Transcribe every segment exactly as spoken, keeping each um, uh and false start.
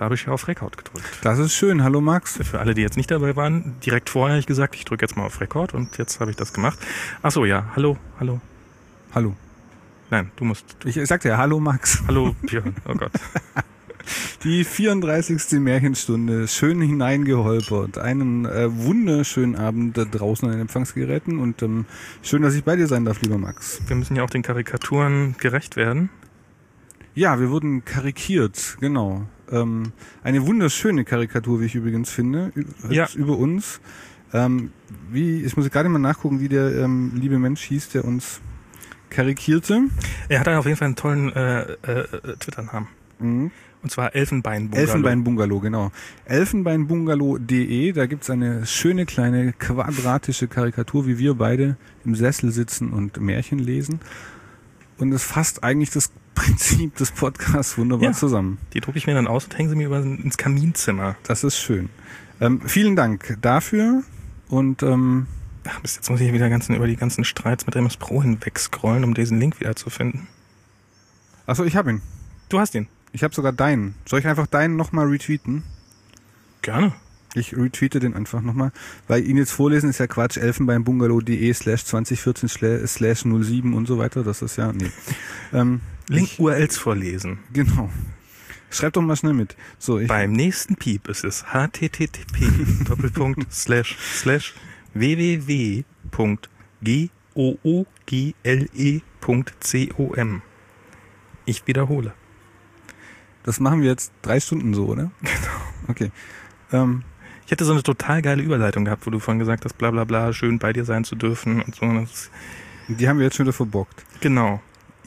habe ich ja auf Rekord gedrückt. Das ist schön. Hallo Max. Für alle, die jetzt nicht dabei waren, direkt vorher habe ich gesagt, ich drücke jetzt mal auf Rekord und jetzt habe ich das gemacht. Ach so, ja. Hallo, hallo. Hallo. Nein, du musst... Ich sagte ja, hallo Max. Hallo Björn, oh Gott. Die vierunddreißigste Märchenstunde, schön hineingeholpert. Einen äh, wunderschönen Abend da draußen an den Empfangsgeräten und ähm, schön, dass ich bei dir sein darf, lieber Max. Wir müssen ja auch den Karikaturen gerecht werden. Ja, wir wurden karikiert, genau. Ähm, eine wunderschöne Karikatur, wie ich übrigens finde, ja. über uns. Ähm, wie, ich muss gerade mal nachgucken, wie der ähm, liebe Mensch hieß, der uns karikierte. Er hat auf jeden Fall einen tollen äh, äh, Twitter-Namen. Mhm. Und zwar Elfenbein-Bungalow. Elfenbein-Bungalow, genau. Elfenbein-Bungalow punkt de, da gibt's eine schöne kleine quadratische Karikatur, wie wir beide im Sessel sitzen und Märchen lesen. Und es fasst eigentlich das Prinzip des Podcasts wunderbar ja, zusammen. Die drucke ich mir dann aus und hänge sie mir über ins Kaminzimmer. Das ist schön. Ähm, vielen Dank dafür und ähm, Ach, bis jetzt muss ich wieder ganzen, über die ganzen Streits mit M S Pro hinweg scrollen, um diesen Link wieder zu finden. Achso, ich habe ihn. Du hast ihn. Ich habe sogar deinen. Soll ich einfach deinen nochmal retweeten? Gerne. Ich retweete den einfach nochmal, weil ihn jetzt vorlesen ist ja Quatsch. Elfenbeinbungalow.de slash zwanzig vierzehn slash null sieben und so weiter. Das ist ja, nee. ähm, Link-U R Ls vorlesen. Genau. Schreib doch mal schnell mit. So, ich Beim nächsten Piep ist es http Doppelpunkt slash slash www Punkt google Punkt com. Ich wiederhole. Das machen wir jetzt drei Stunden so, oder? Genau. Okay. Ähm, ich hätte so eine total geile Überleitung gehabt, wo du vorhin gesagt hast, bla bla bla, schön bei dir sein zu dürfen und so. Das die haben wir jetzt schon wieder verbockt. Genau.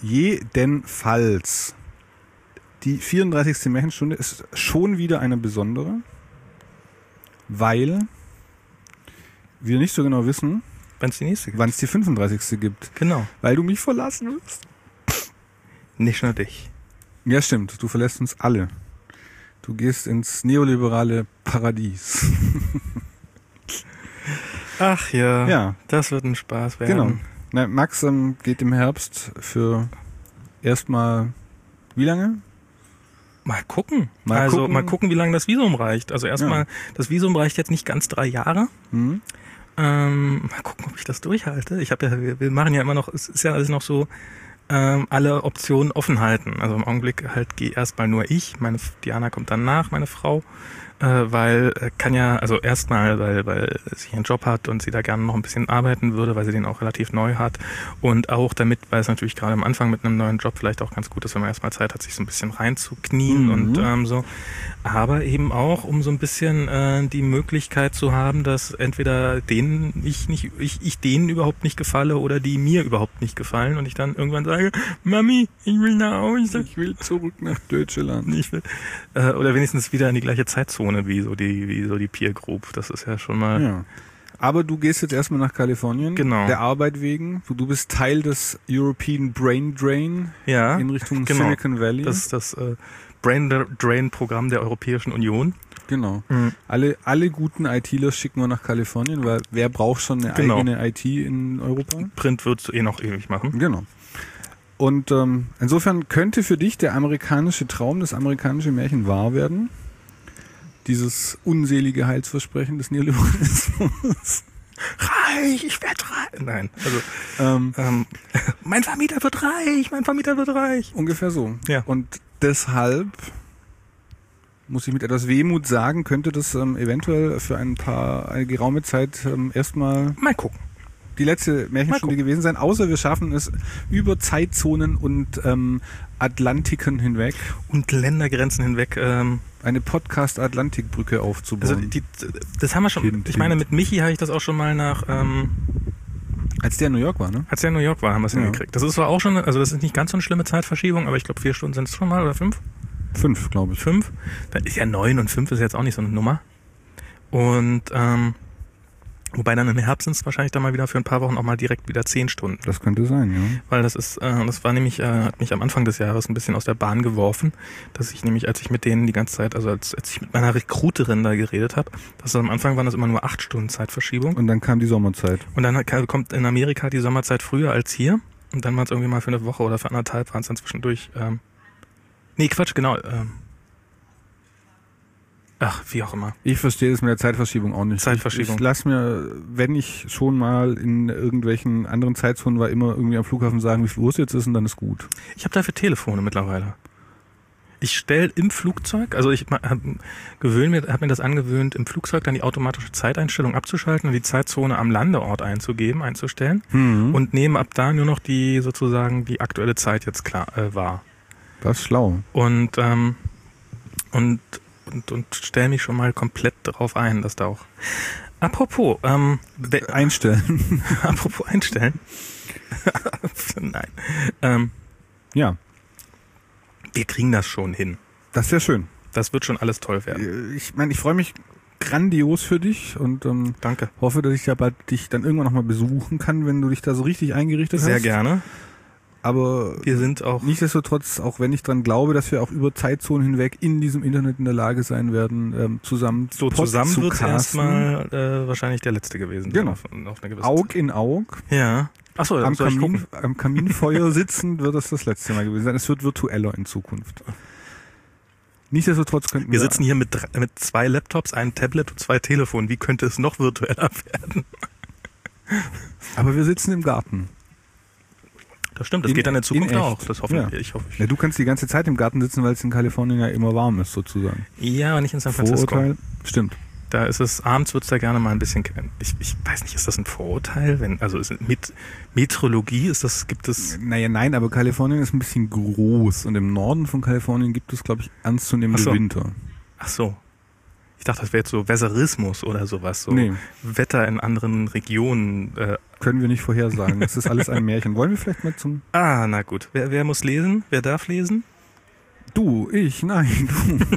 Jedenfalls. Die vierunddreißigste Märchenstunde ist schon wieder eine besondere, weil wir nicht so genau wissen, wann es die nächste gibt. Wann es die fünfunddreißigste gibt. Genau. Weil du mich verlassen wirst. Nicht nur dich. Ja, stimmt. Du verlässt uns alle. Du gehst ins neoliberale Paradies. Ach ja, ja, das wird ein Spaß werden. Genau. Na, Max ähm, geht im Herbst für erstmal wie lange? Mal gucken. Mal also gucken. mal gucken, wie lange das Visum reicht. Also erstmal, ja. Das Visum reicht jetzt nicht ganz drei Jahre. Mhm. Ähm, mal gucken, ob ich das durchhalte. Ich habe ja, wir, wir machen ja immer noch, es ist ja alles noch so, ähm, alle Optionen offen halten. Also im Augenblick halt gehe erstmal nur ich. Meine Diana kommt dann nach, meine Frau. Äh, weil äh, kann ja, also erstmal, weil weil sie einen Job hat und sie da gerne noch ein bisschen arbeiten würde, weil sie den auch relativ neu hat und auch damit, weil es natürlich gerade am Anfang mit einem neuen Job vielleicht auch ganz gut ist, wenn man erstmal Zeit hat, sich so ein bisschen reinzuknien mhm. und ähm, so, aber eben auch, um so ein bisschen äh, die Möglichkeit zu haben, dass entweder denen ich nicht, ich, ich denen überhaupt nicht gefalle oder die mir überhaupt nicht gefallen und ich dann irgendwann sage, Mami, ich will nach Hause. Ich will zurück nach Deutschland. Ich will, äh, oder wenigstens wieder in die gleiche Zeitzone wie so die wie so die Peer Group. Das ist ja schon mal... Ja. Aber du gehst jetzt erstmal nach Kalifornien. Genau. Der Arbeit wegen. Du bist Teil des European Brain Drain ja, in Richtung genau. Silicon Valley. Das ist das äh, Brain Drain Programm der Europäischen Union. Genau. Mhm. Alle alle guten ITler schicken wir nach Kalifornien, weil wer braucht schon eine genau. eigene I T in Europa? Print wird eh noch ewig machen. Genau. Und ähm, insofern könnte für dich der amerikanische Traum, das amerikanische Märchen wahr werden. Dieses unselige Heilsversprechen des Neoliberalismus. Reich, ich werde reich. Nein, also ähm, ähm, mein Vermieter wird reich, mein Vermieter wird reich. Ungefähr so. Ja. Und deshalb muss ich mit etwas Wehmut sagen, könnte das ähm, eventuell für ein paar, eine geraume Zeit ähm, erstmal mal gucken. Die letzte Märchenstunde gewesen sein, außer wir schaffen es über Zeitzonen und ähm, Atlantiken hinweg. Und Ländergrenzen hinweg. Ähm, eine Podcast-Atlantikbrücke aufzubauen. Also die, das haben wir schon, kind, ich meine, kind. mit Michi habe ich das auch schon mal nach... Ähm, als der in New York war, ne? Als der in New York war, haben wir es ja. hingekriegt. Das ist zwar auch schon, also das ist nicht ganz so eine schlimme Zeitverschiebung, aber ich glaube vier Stunden sind es schon mal, oder fünf? Fünf, glaube ich. Fünf? Da ist ja neun und fünf ist jetzt auch nicht so eine Nummer. Und ähm, wobei dann im Herbst sind es wahrscheinlich dann mal wieder für ein paar Wochen auch mal direkt wieder zehn Stunden. Das könnte sein, ja. Weil das ist, äh, das war nämlich, äh, hat mich am Anfang des Jahres ein bisschen aus der Bahn geworfen, dass ich nämlich, als ich mit denen die ganze Zeit, also als, als ich mit meiner Recruiterin da geredet habe, dass am Anfang waren das immer nur acht Stunden Zeitverschiebung. Und dann kam die Sommerzeit. Und dann kommt in Amerika die Sommerzeit früher als hier. Und dann war es irgendwie mal für eine Woche oder für anderthalb waren es dann zwischendurch. Ähm, nee, Quatsch, genau. Ähm, Ach, wie auch immer. Ich verstehe das mit der Zeitverschiebung auch nicht. Zeitverschiebung. Ich, ich lass mir, wenn ich schon mal in irgendwelchen anderen Zeitzonen war, immer irgendwie am Flughafen sagen, wie viel Uhr es jetzt ist und dann ist gut. Ich habe dafür Telefone mittlerweile. Ich stelle im Flugzeug, also ich habe mir, hab mir das angewöhnt, im Flugzeug dann die automatische Zeiteinstellung abzuschalten und die Zeitzone am Landeort einzugeben, einzustellen Mhm. und nehme ab da nur noch die sozusagen die aktuelle Zeit jetzt klar äh, wahr. Das ist schlau. Und ähm, und und und stelle mich schon mal komplett darauf ein, dass da auch. Apropos, ähm, we- Einstellen. apropos einstellen. Nein. Ähm, Ja, wir kriegen das schon hin. das wäre schön. Das wird schon alles toll werden. Ich meine, ich freue mich grandios für dich und ähm, Danke. hoffe, dass ich ja bald dich dann irgendwann nochmal besuchen kann, wenn du dich da so richtig eingerichtet Sehr hast. gerne. Aber Wir sind auch. nichtsdestotrotz, auch wenn ich dran glaube, dass wir auch über Zeitzonen hinweg in diesem Internet in der Lage sein werden, ähm, zusammen So Post zusammen zu wird es casten. erstmal äh, wahrscheinlich der letzte gewesen. sein Genau. Auf, auf eine gewisse Aug Zeit. in Aug, Ja. Achso, am, soll ich Kamin, gucken? am Kaminfeuer sitzend wird das das letzte Mal gewesen sein. Es wird virtueller in Zukunft. Nichtsdestotrotz könnten wir... Wir sitzen hier mit, drei- mit zwei Laptops, einem Tablet und zwei Telefonen. Wie könnte es noch virtueller werden? Aber wir sitzen im Garten. Das stimmt, das In- geht dann in in Zukunft echt. auch. Das hoffen Ja. wir. Ich hoffe. Ich. Ja, du kannst die ganze Zeit im Garten sitzen, weil es in Kalifornien ja immer warm ist, sozusagen. Ja, aber nicht in San Francisco. Vorurteil? Stimmt. Da ist es, abends wird es da gerne mal ein bisschen, ich, ich weiß nicht, ist das ein Vorurteil? Wenn, also ist mit Meteorologie, ist das, gibt es, Naja, nein, aber Kalifornien ist ein bisschen groß und im Norden von Kalifornien gibt es, glaube ich, ernstzunehmende Ach so. Winter. ach so. Ich dachte, das wäre jetzt so Weserismus oder sowas, so Nee. Wetter in anderen Regionen. Äh, Können wir nicht vorhersagen. Das ist alles ein Märchen. Wollen wir vielleicht mal zum... ah, na gut. Wer, wer muss lesen? Wer darf lesen? Du, ich, nein,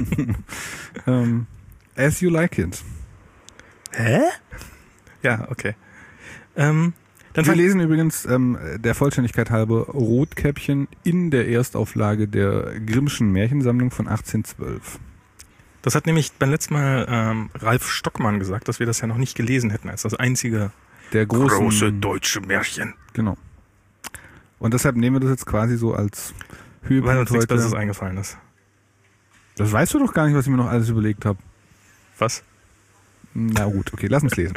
du. ähm, as you like it. Hä? Ja, okay. Ähm, dann Wir fang, lesen übrigens ähm, der Vollständigkeit halber Rotkäppchen in der Erstauflage der Grimmschen Märchensammlung von achtzehnhundertzwölf. das hat nämlich beim letzten Mal ähm, Ralf Stockmann gesagt, dass wir das ja noch nicht gelesen hätten als das einzige Der großen, große deutsche Märchen. Genau. Und deshalb nehmen wir das jetzt quasi so als Weil Höhepunkt uns nichts Besseres heute. eingefallen ist. Das weißt du doch gar nicht, was ich mir noch alles überlegt habe. Was? Na gut, okay, lass uns lesen.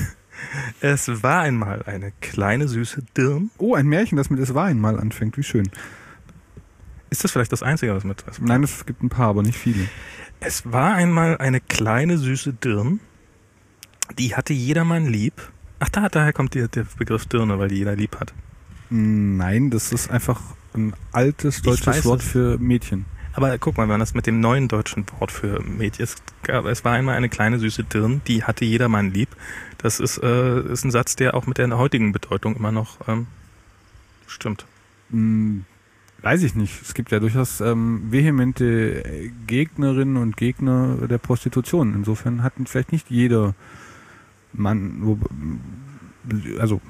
Es war einmal eine kleine süße Dirn. Oh, ein Märchen, das mit Es war einmal anfängt. Wie schön. Ist das vielleicht das Einzige, was mit was? Nein, es gibt ein paar, aber nicht viele. Es war einmal eine kleine süße Dirn, die hatte jedermann lieb. Ach, da, daher kommt die, der Begriff Dirne, weil die jeder lieb hat. Nein, das ist einfach ein altes deutsches weiß Wort es. für Mädchen. Aber guck mal, wenn das mit dem neuen deutschen Wort für Mädchen ist, es war einmal eine kleine süße Dirn, die hatte jedermann lieb. Das ist, äh, ist ein Satz, der auch mit der heutigen Bedeutung immer noch ähm, stimmt. Hm, weiß ich nicht. Es gibt ja durchaus ähm, vehemente Gegnerinnen und Gegner der Prostitution. Insofern hatten vielleicht nicht jeder Mann, wo, also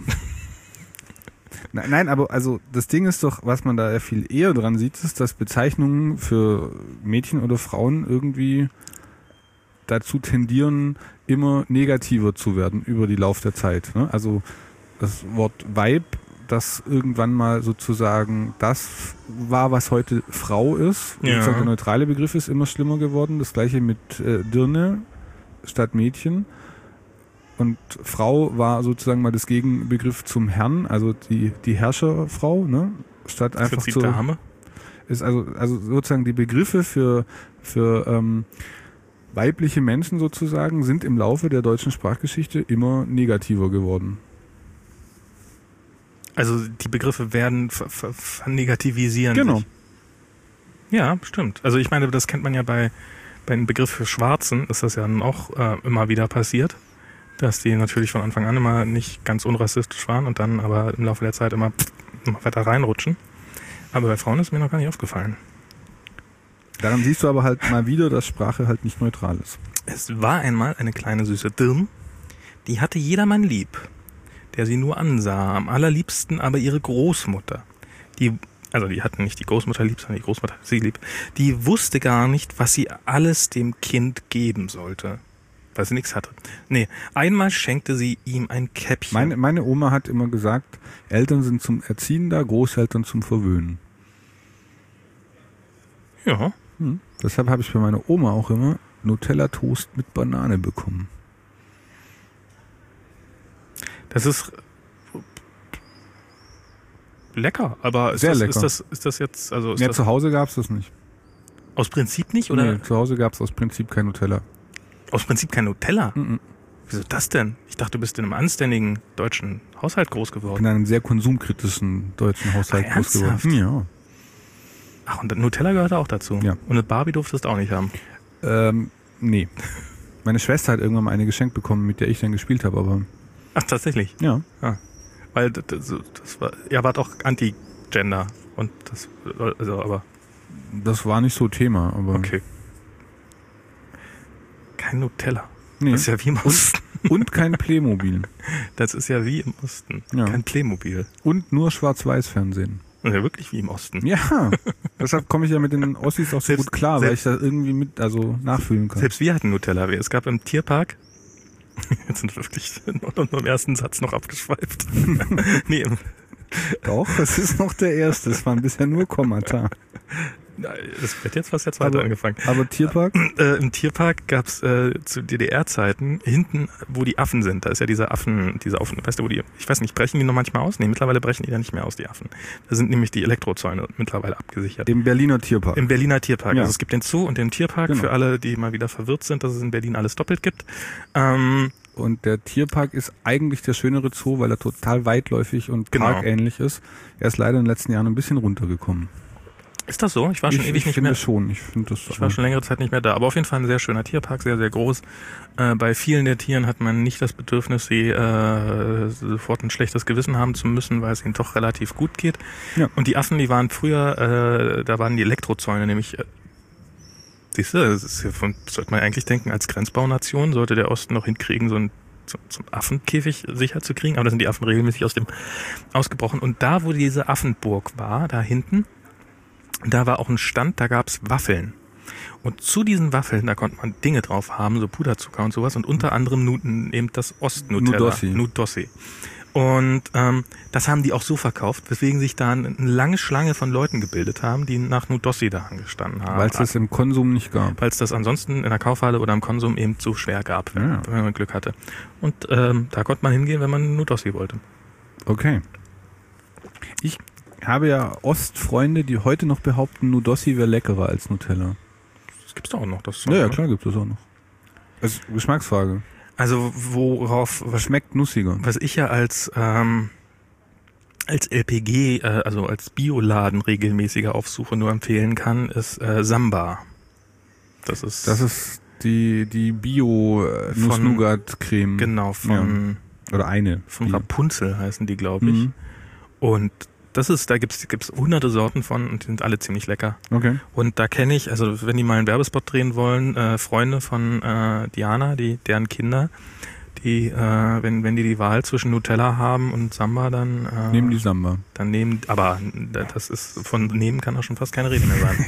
nein, aber also das Ding ist doch, was man da ja viel eher dran sieht, ist, dass Bezeichnungen für Mädchen oder Frauen irgendwie dazu tendieren, immer negativer zu werden über die Lauf der Zeit. Ne? Also das Wort Weib, das irgendwann mal sozusagen das war, was heute Frau ist. Wie Ja. gesagt, der neutrale Begriff ist immer schlimmer geworden. Das gleiche mit äh, Dirne statt Mädchen. Und Frau war sozusagen mal das Gegenbegriff zum Herrn, also die, die Herrscherfrau, ne? Statt Ist einfach jetzt die zu, Dame. ist also, also sozusagen die Begriffe für, für ähm, weibliche Menschen sozusagen sind im Laufe der deutschen Sprachgeschichte immer negativer geworden. Also die Begriffe werden ver- ver- vernegativisieren Genau. sich. Ja, stimmt. Also ich meine, das kennt man ja bei, bei dem Begriff für Schwarzen, ist das ja dann auch äh, immer wieder passiert, dass die natürlich von Anfang an immer nicht ganz unrassistisch waren und dann aber im Laufe der Zeit immer, immer weiter reinrutschen. Aber bei Frauen ist mir noch gar nicht aufgefallen. Daran siehst du aber halt mal wieder, dass Sprache halt nicht neutral ist. Es war einmal eine kleine süße Dirn, die hatte jedermann lieb, der sie nur ansah, am allerliebsten aber ihre Großmutter. Die, also die hatten nicht die Großmutter lieb, sondern die Großmutter hatte sie lieb. Die wusste gar nicht, was sie alles dem Kind geben sollte, weil sie nichts hatte. Nee, einmal schenkte sie ihm ein Käppchen. Meine, meine Oma hat immer gesagt, Eltern sind zum Erziehen da, Großeltern zum Verwöhnen. ja, Hm. Deshalb habe ich bei meiner Oma auch immer Nutella-Toast mit Banane bekommen. Das ist lecker, aber ist, Sehr das, lecker. ist das ist das jetzt, also ist Ja, das zu Hause gab's das nicht. aus Prinzip nicht, oder? Nee, zu Hause gab's aus Prinzip kein Nutella. Aus Prinzip kein Nutella? Mhm. Wieso das denn? Ich dachte, du bist in einem anständigen deutschen Haushalt groß Ich geworden. bin in einem sehr konsumkritischen deutschen Haushalt Ach, groß geworden. ernsthaft? Ja. Ach, und Nutella gehört auch dazu? Ja. Und eine Barbie durftest du auch nicht haben? Ähm, nee. Meine Schwester hat irgendwann mal eine geschenkt bekommen, mit der ich dann gespielt habe, aber Ach, tatsächlich? ja. Weil das, das, das war, ihr wart auch Anti-Gender und das, also, aber Das war nicht so Thema, aber okay. Kein Nutella. nee. Das ist ja wie im Osten. Und kein Playmobil. Das ist ja wie im Osten. Ja. Kein Playmobil. Und nur Schwarz-Weiß-Fernsehen. Das ist ja wirklich wie im Osten. Ja, deshalb komme ich ja mit den Ossis auch so Selbst- gut klar, weil ich selbst- da irgendwie mit, also nachfühlen kann. Selbst wir hatten Nutella. Es gab im Tierpark, jetzt sind wir wirklich nur im ersten Satz noch abgeschweift. nee, im, Doch, das ist noch der erste. Es waren bisher nur Kommata. das wird jetzt fast der zweite Aber- angefangen. Aber Tierpark? Äh, Im Tierpark gab's äh, zu D D R-Zeiten hinten, wo die Affen sind, da ist ja dieser Affen, diese Affen, weißt du, wo die, ich weiß nicht, brechen die noch manchmal aus? Nee, mittlerweile brechen die ja nicht mehr aus, die Affen. Da sind nämlich die Elektrozäune mittlerweile abgesichert. Im Berliner Tierpark. Im Berliner Tierpark. Ja. Also es gibt den Zoo und den Tierpark Genau. für alle, die mal wieder verwirrt sind, dass es in Berlin alles doppelt gibt. Ähm, Und der Tierpark ist eigentlich der schönere Zoo, weil er total weitläufig und Genau. parkähnlich ist. Er ist leider in den letzten Jahren ein bisschen runtergekommen. ist das so? Ich war schon ich ewig ich nicht finde mehr. schon. Ich finde das. Ich war schon längere Zeit nicht mehr da. Aber auf jeden Fall ein sehr schöner Tierpark, sehr, sehr groß. Äh, bei vielen der Tieren hat man nicht das Bedürfnis, sie äh, sofort ein schlechtes Gewissen haben zu müssen, weil es ihnen doch relativ gut geht. Ja. Und die Affen, die waren früher, äh, da waren die Elektrozäune nämlich, äh, siehst du, das ist ja von, sollte man eigentlich denken, als Grenzbaunation sollte der Osten noch hinkriegen, so ein so, so einen Affenkäfig sicher zu kriegen. Aber da sind die Affen regelmäßig aus dem ausgebrochen. Und da, wo diese Affenburg war, da hinten, da war auch ein Stand, da gab's Waffeln. Und zu diesen Waffeln, da konnte man Dinge drauf haben, so Puderzucker und sowas. Und unter anderem nu- eben das Ost-Nutella. Nudossi. Nudossi. Und ähm, das haben die auch so verkauft, weswegen sich da eine lange Schlange von Leuten gebildet haben, die nach Nudossi da angestanden haben. Weil es das im Konsum nicht gab. Weil es das ansonsten in der Kaufhalle oder im Konsum eben zu schwer gab, wenn, Ja. wenn man Glück hatte. Und ähm, da konnte man hingehen, wenn man Nudossi wollte. Okay. Ich habe ja Ostfreunde, die heute noch behaupten, Nudossi wäre leckerer als Nutella. Das gibt's doch auch noch. Das Ja, ja, ne? klar gibt es auch noch. Also Geschmacksfrage. Also worauf, Was schmeckt nussiger? was ich ja als ähm, als L P G, äh, also als Bioladen regelmäßiger Aufsuche nur empfehlen kann, ist äh, Samba. Das ist, Das ist die, die Bio-Nuss-Nougat-Creme. genau von Oder eine. von Die- Rapunzel heißen die, glaube ich. Mhm. Und das ist, da gibt's gibt's hunderte Sorten von und die sind alle ziemlich lecker. Okay. Und da kenne ich, also wenn die mal einen Werbespot drehen wollen, äh, Freunde von äh, Diana, die deren Kinder, die, äh, wenn wenn die die Wahl zwischen Nutella haben und Samba, dann äh, Nehmen die Samba. dann nehmen, aber das ist von nehmen kann auch schon fast keine Rede mehr sein.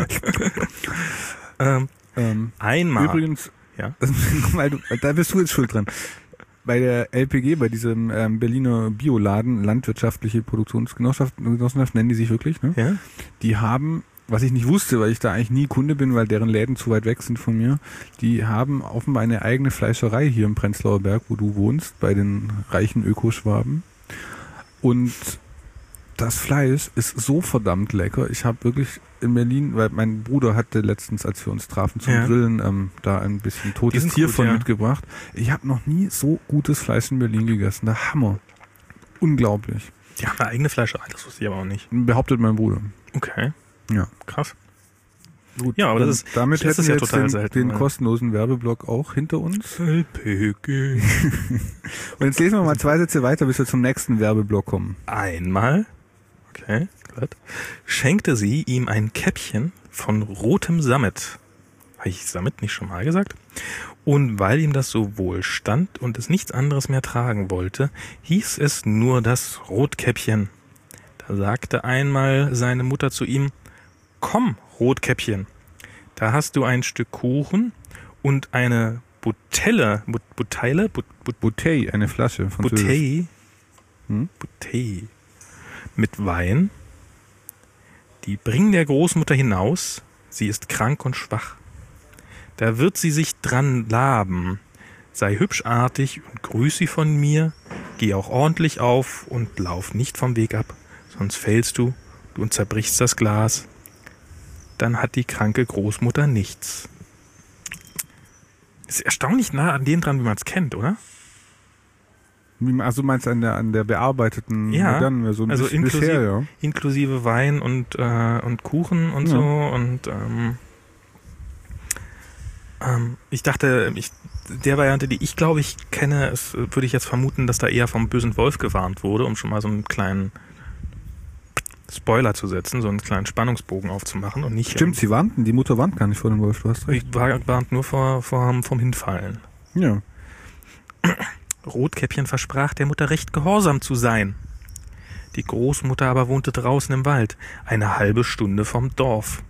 ähm, Ähm, einmal. übrigens, Ja. das, weil du, da bist du jetzt schuld dran. Bei der L P G, bei diesem ähm, Berliner Bioladen, landwirtschaftliche Produktionsgenossenschaft, Genossenschaft nennen die sich wirklich, ne? Ja? Die haben, was ich nicht wusste, weil ich da eigentlich nie Kunde bin, weil deren Läden zu weit weg sind von mir, die haben offenbar eine eigene Fleischerei hier im Prenzlauer Berg, wo du wohnst, bei den reichen Ökoschwaben. Und das Fleisch ist so verdammt lecker. Ich habe wirklich in Berlin, weil mein Bruder hatte letztens, als wir uns trafen zum Ja. Grillen, ähm, da ein bisschen Die totes sind Tier gut, von ja. mitgebracht. Ich habe noch nie so gutes Fleisch in Berlin gegessen. Der Hammer. Unglaublich. Die haben eine eigene Fleischerei, das wusste ich aber auch nicht. Behauptet mein Bruder. Okay, Ja. krass. Gut, Ja, aber das und ist- damit das hätten ist wir ja jetzt total den, selten, den weil- kostenlosen Werbeblock auch hinter uns. L P G. Und jetzt lesen wir mal zwei Sätze weiter, bis wir zum nächsten Werbeblock kommen. Einmal, okay, gut, schenkte sie ihm ein Käppchen von rotem Sammet. Habe ich Sammet nicht schon mal gesagt? Und weil ihm das so wohl stand und es nichts anderes mehr tragen wollte, hieß es nur das Rotkäppchen. Da sagte einmal seine Mutter zu ihm, komm, Rotkäppchen, da hast du ein Stück Kuchen und eine Butelle, But, Buteile, But, But, Bouteille, eine Flasche von Bouteille, Hm? Bouteille mit Wein. Die bringen der Großmutter hinaus, sie ist krank und schwach. da wird sie sich dran laben. Sei hübschartig und grüß sie von mir, geh auch ordentlich auf und lauf nicht vom Weg ab, sonst fällst du, du und zerbrichst das Glas. Dann hat die kranke Großmutter nichts. Ist erstaunlich nah an dem dran, wie man es kennt, oder? Also meinst du an der, an der bearbeiteten Ja, modernen Version? also Bis- inklusive, bisher, ja. inklusive Wein und, äh, und Kuchen und Ja. so. Und ähm, ähm, ich dachte, ich, der Variante, die ich glaube ich kenne, ist, würde ich jetzt vermuten, dass da eher vom bösen Wolf gewarnt wurde, um schon mal so einen kleinen Spoiler zu setzen, so einen kleinen Spannungsbogen aufzumachen und nicht. Stimmt, sie warnten, die Mutter warnt gar nicht vor dem Wolf, du hast recht. Ich war warnt nur vor, vor vom Hinfallen. Ja. Rotkäppchen versprach der Mutter recht gehorsam zu sein. Die Großmutter aber wohnte draußen im Wald, eine halbe Stunde vom Dorf.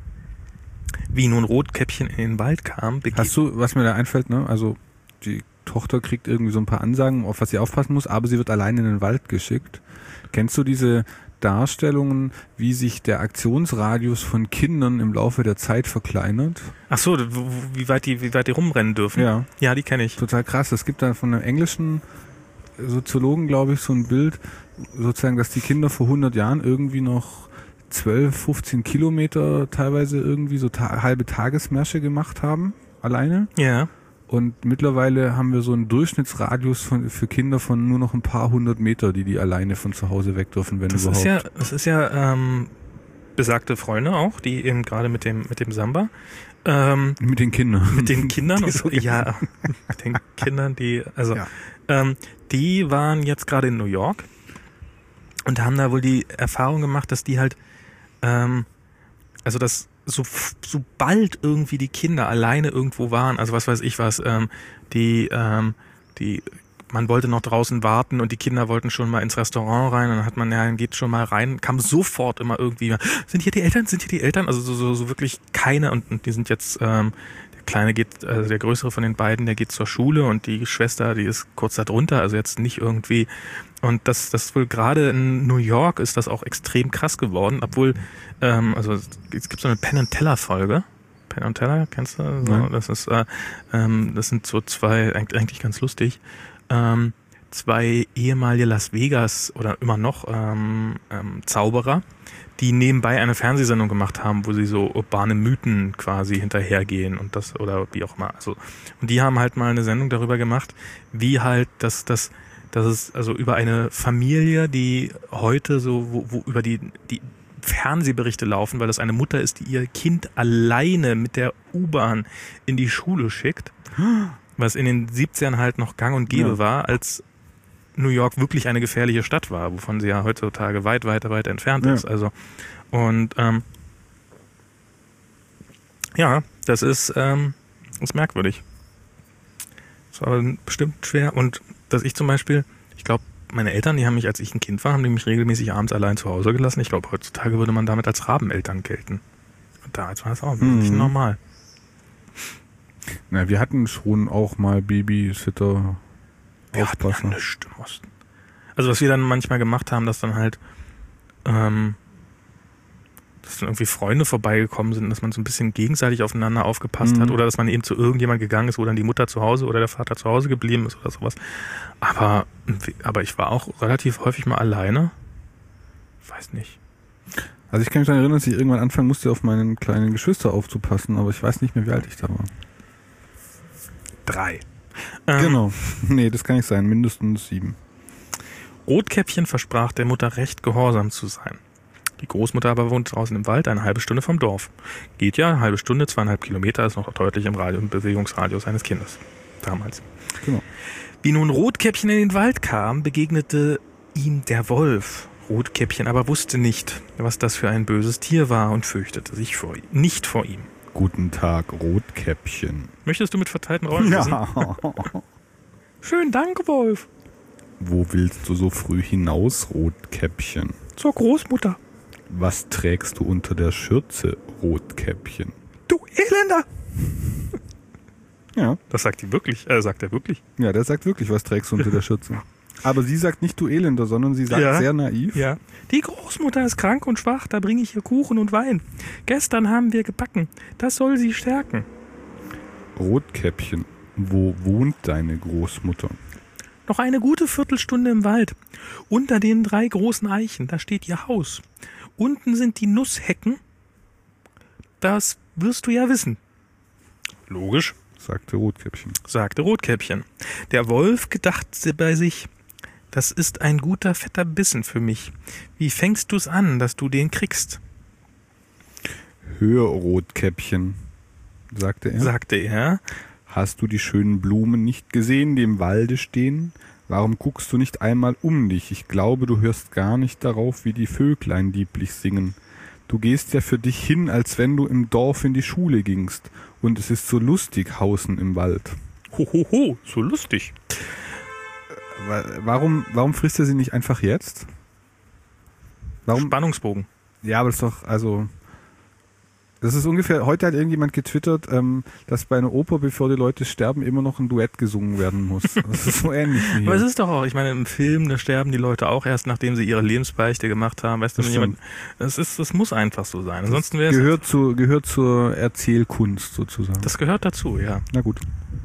Wie nun Rotkäppchen in den Wald kam, begeht... Hast du, was mir da einfällt, ne? Also die Tochter kriegt irgendwie so ein paar Ansagen, auf was sie aufpassen muss, aber sie wird allein in den Wald geschickt. Kennst du diese Darstellungen, wie sich der Aktionsradius von Kindern im Laufe der Zeit verkleinert? Ach so, w- w- wie weit die, wie weit die rumrennen dürfen? Ja. Ja, die kenne ich. Total krass. Es gibt da von einem englischen Soziologen, glaube ich, so ein Bild, sozusagen, dass die Kinder vor hundert Jahren irgendwie noch zwölf, fünfzehn Kilometer teilweise irgendwie so ta- halbe Tagesmärsche gemacht haben, alleine. Ja. Und mittlerweile haben wir so einen Durchschnittsradius von, für Kinder von nur noch ein paar hundert Meter, die die alleine von zu Hause weg dürfen, wenn Das überhaupt. ist ja, das ist ja ähm, besagte Freunde auch, die eben gerade mit dem mit dem Samba, ähm, Mit den Kindern. mit den Kindern Die und so ja, mit den Kindern, die also Ja. ähm, die waren jetzt gerade in New York und haben da wohl die Erfahrung gemacht, dass die halt ähm, also das so sobald irgendwie die Kinder alleine irgendwo waren, also was weiß ich was, ähm, die ähm, die man wollte noch draußen warten und die Kinder wollten schon mal ins Restaurant rein und dann hat man, ja, geht schon mal rein, kam sofort immer irgendwie, sind hier die Eltern, sind hier die Eltern? Also so, so, so wirklich keine und, und die sind jetzt, ähm, der Kleine geht, also der Größere von den beiden, der geht zur Schule und die Schwester, die ist kurz da drunter, also jetzt nicht irgendwie, und das, das wohl gerade in New York ist das auch extrem krass geworden, obwohl, ähm, also es gibt so eine Penn and Teller Folge, Penn and Teller, kennst du? So, Nein. das ist, äh, ähm, das sind so zwei, eigentlich ganz lustig, Ähm, zwei ehemalige Las Vegas oder immer noch ähm, ähm, Zauberer, die nebenbei eine Fernsehsendung gemacht haben, wo sie so urbane Mythen quasi hinterhergehen und das oder wie auch immer. Also und die haben halt mal eine Sendung darüber gemacht, wie halt das das das ist also über eine Familie, die heute so wo, wo über die die Fernsehberichte laufen, weil das eine Mutter ist, die ihr Kind alleine mit der U-Bahn in die Schule schickt. Was in den siebzigern halt noch gang und gäbe Ja. war, als New York wirklich eine gefährliche Stadt war, wovon sie ja heutzutage weit, weit, weit entfernt Ja. ist. Also und ähm, ja, das ist, ähm, ist merkwürdig. Das war bestimmt schwer. Und dass ich zum Beispiel, ich glaube, meine Eltern, die haben mich, als ich ein Kind war, haben die mich regelmäßig abends allein zu Hause gelassen. Ich glaube, heutzutage würde man damit als Rabeneltern gelten. Und damals war das auch wirklich Mhm. normal. Na, wir hatten schon auch mal Babysitter, Wir hatten ja Aufpasser. nichts im Osten. Also was wir dann manchmal gemacht haben, dass dann halt ähm, dass dann irgendwie Freunde vorbeigekommen sind, dass man so ein bisschen gegenseitig aufeinander aufgepasst Mhm. hat oder dass man eben zu irgendjemand gegangen ist, wo dann die Mutter zu Hause oder der Vater zu Hause geblieben ist oder sowas. Aber, aber ich war auch relativ häufig mal alleine. Ich weiß nicht. Also ich kann mich daran erinnern, dass ich irgendwann anfangen musste, auf meinen kleinen Geschwister aufzupassen, aber ich weiß nicht mehr, wie alt ich da war. Drei. Ähm, Genau. Nee, das kann nicht sein. Mindestens sieben. Rotkäppchen versprach der Mutter recht gehorsam zu sein. Die Großmutter aber wohnt draußen im Wald, eine halbe Stunde vom Dorf. Geht ja, eine halbe Stunde, zweieinhalb Kilometer ist noch deutlich im Radio, im Bewegungsradius eines Kindes. Damals. Genau. Wie nun Rotkäppchen in den Wald kam, begegnete ihm der Wolf. Rotkäppchen aber wusste nicht, was das für ein böses Tier war und fürchtete sich vor, nicht vor ihm. Guten Tag, Rotkäppchen. Möchtest du mit verteilten Rollen wissen? Ja. Schönen Dank, Wolf. Wo willst du so früh hinaus, Rotkäppchen? Zur Großmutter. Was trägst du unter der Schürze, Rotkäppchen? Du Elender. Ja. Das sagt die wirklich, äh, sagt er wirklich. Ja, der sagt wirklich, was trägst du unter der Schürze. Aber sie sagt nicht du Elender, sondern sie sagt Ja. sehr naiv. Ja. Die Großmutter ist krank und schwach, da bringe ich ihr Kuchen und Wein. Gestern haben wir gebacken, das soll sie stärken. Rotkäppchen, wo wohnt deine Großmutter? Noch eine gute Viertelstunde im Wald. Unter den drei großen Eichen, da steht ihr Haus. Unten sind die Nusshecken. Das wirst du ja wissen. Logisch, sagte Rotkäppchen. sagte Rotkäppchen. Der Wolf gedachte bei sich, das ist ein guter, fetter Bissen für mich. Wie fängst du's an, dass du den kriegst? Hör, Rotkäppchen, sagte er. sagte er. Hast du die schönen Blumen nicht gesehen, die im Walde stehen? Warum guckst du nicht einmal um dich? Ich glaube, du hörst gar nicht darauf, wie die Vöglein lieblich singen. Du gehst ja für dich hin, als wenn du im Dorf in die Schule gingst. Und es ist so lustig, hausen im Wald. Ho, ho, ho, so lustig. Warum, warum frisst er sie nicht einfach jetzt? Warum? Spannungsbogen. Ja, aber das ist doch, also... Das ist ungefähr, heute hat irgendjemand getwittert, ähm, dass bei einer Oper, bevor die Leute sterben, immer noch ein Duett gesungen werden muss. Das ist so ähnlich wie hier. Aber es ist doch auch, ich meine, im Film, da sterben die Leute auch erst, nachdem sie ihre Lebensbeichte gemacht haben. Weißt du, wenn jemand, das ist, das muss einfach so sein. Ansonsten wäre es. Gehört zu, gehört zur Erzählkunst sozusagen. Das gehört dazu, ja. Na gut.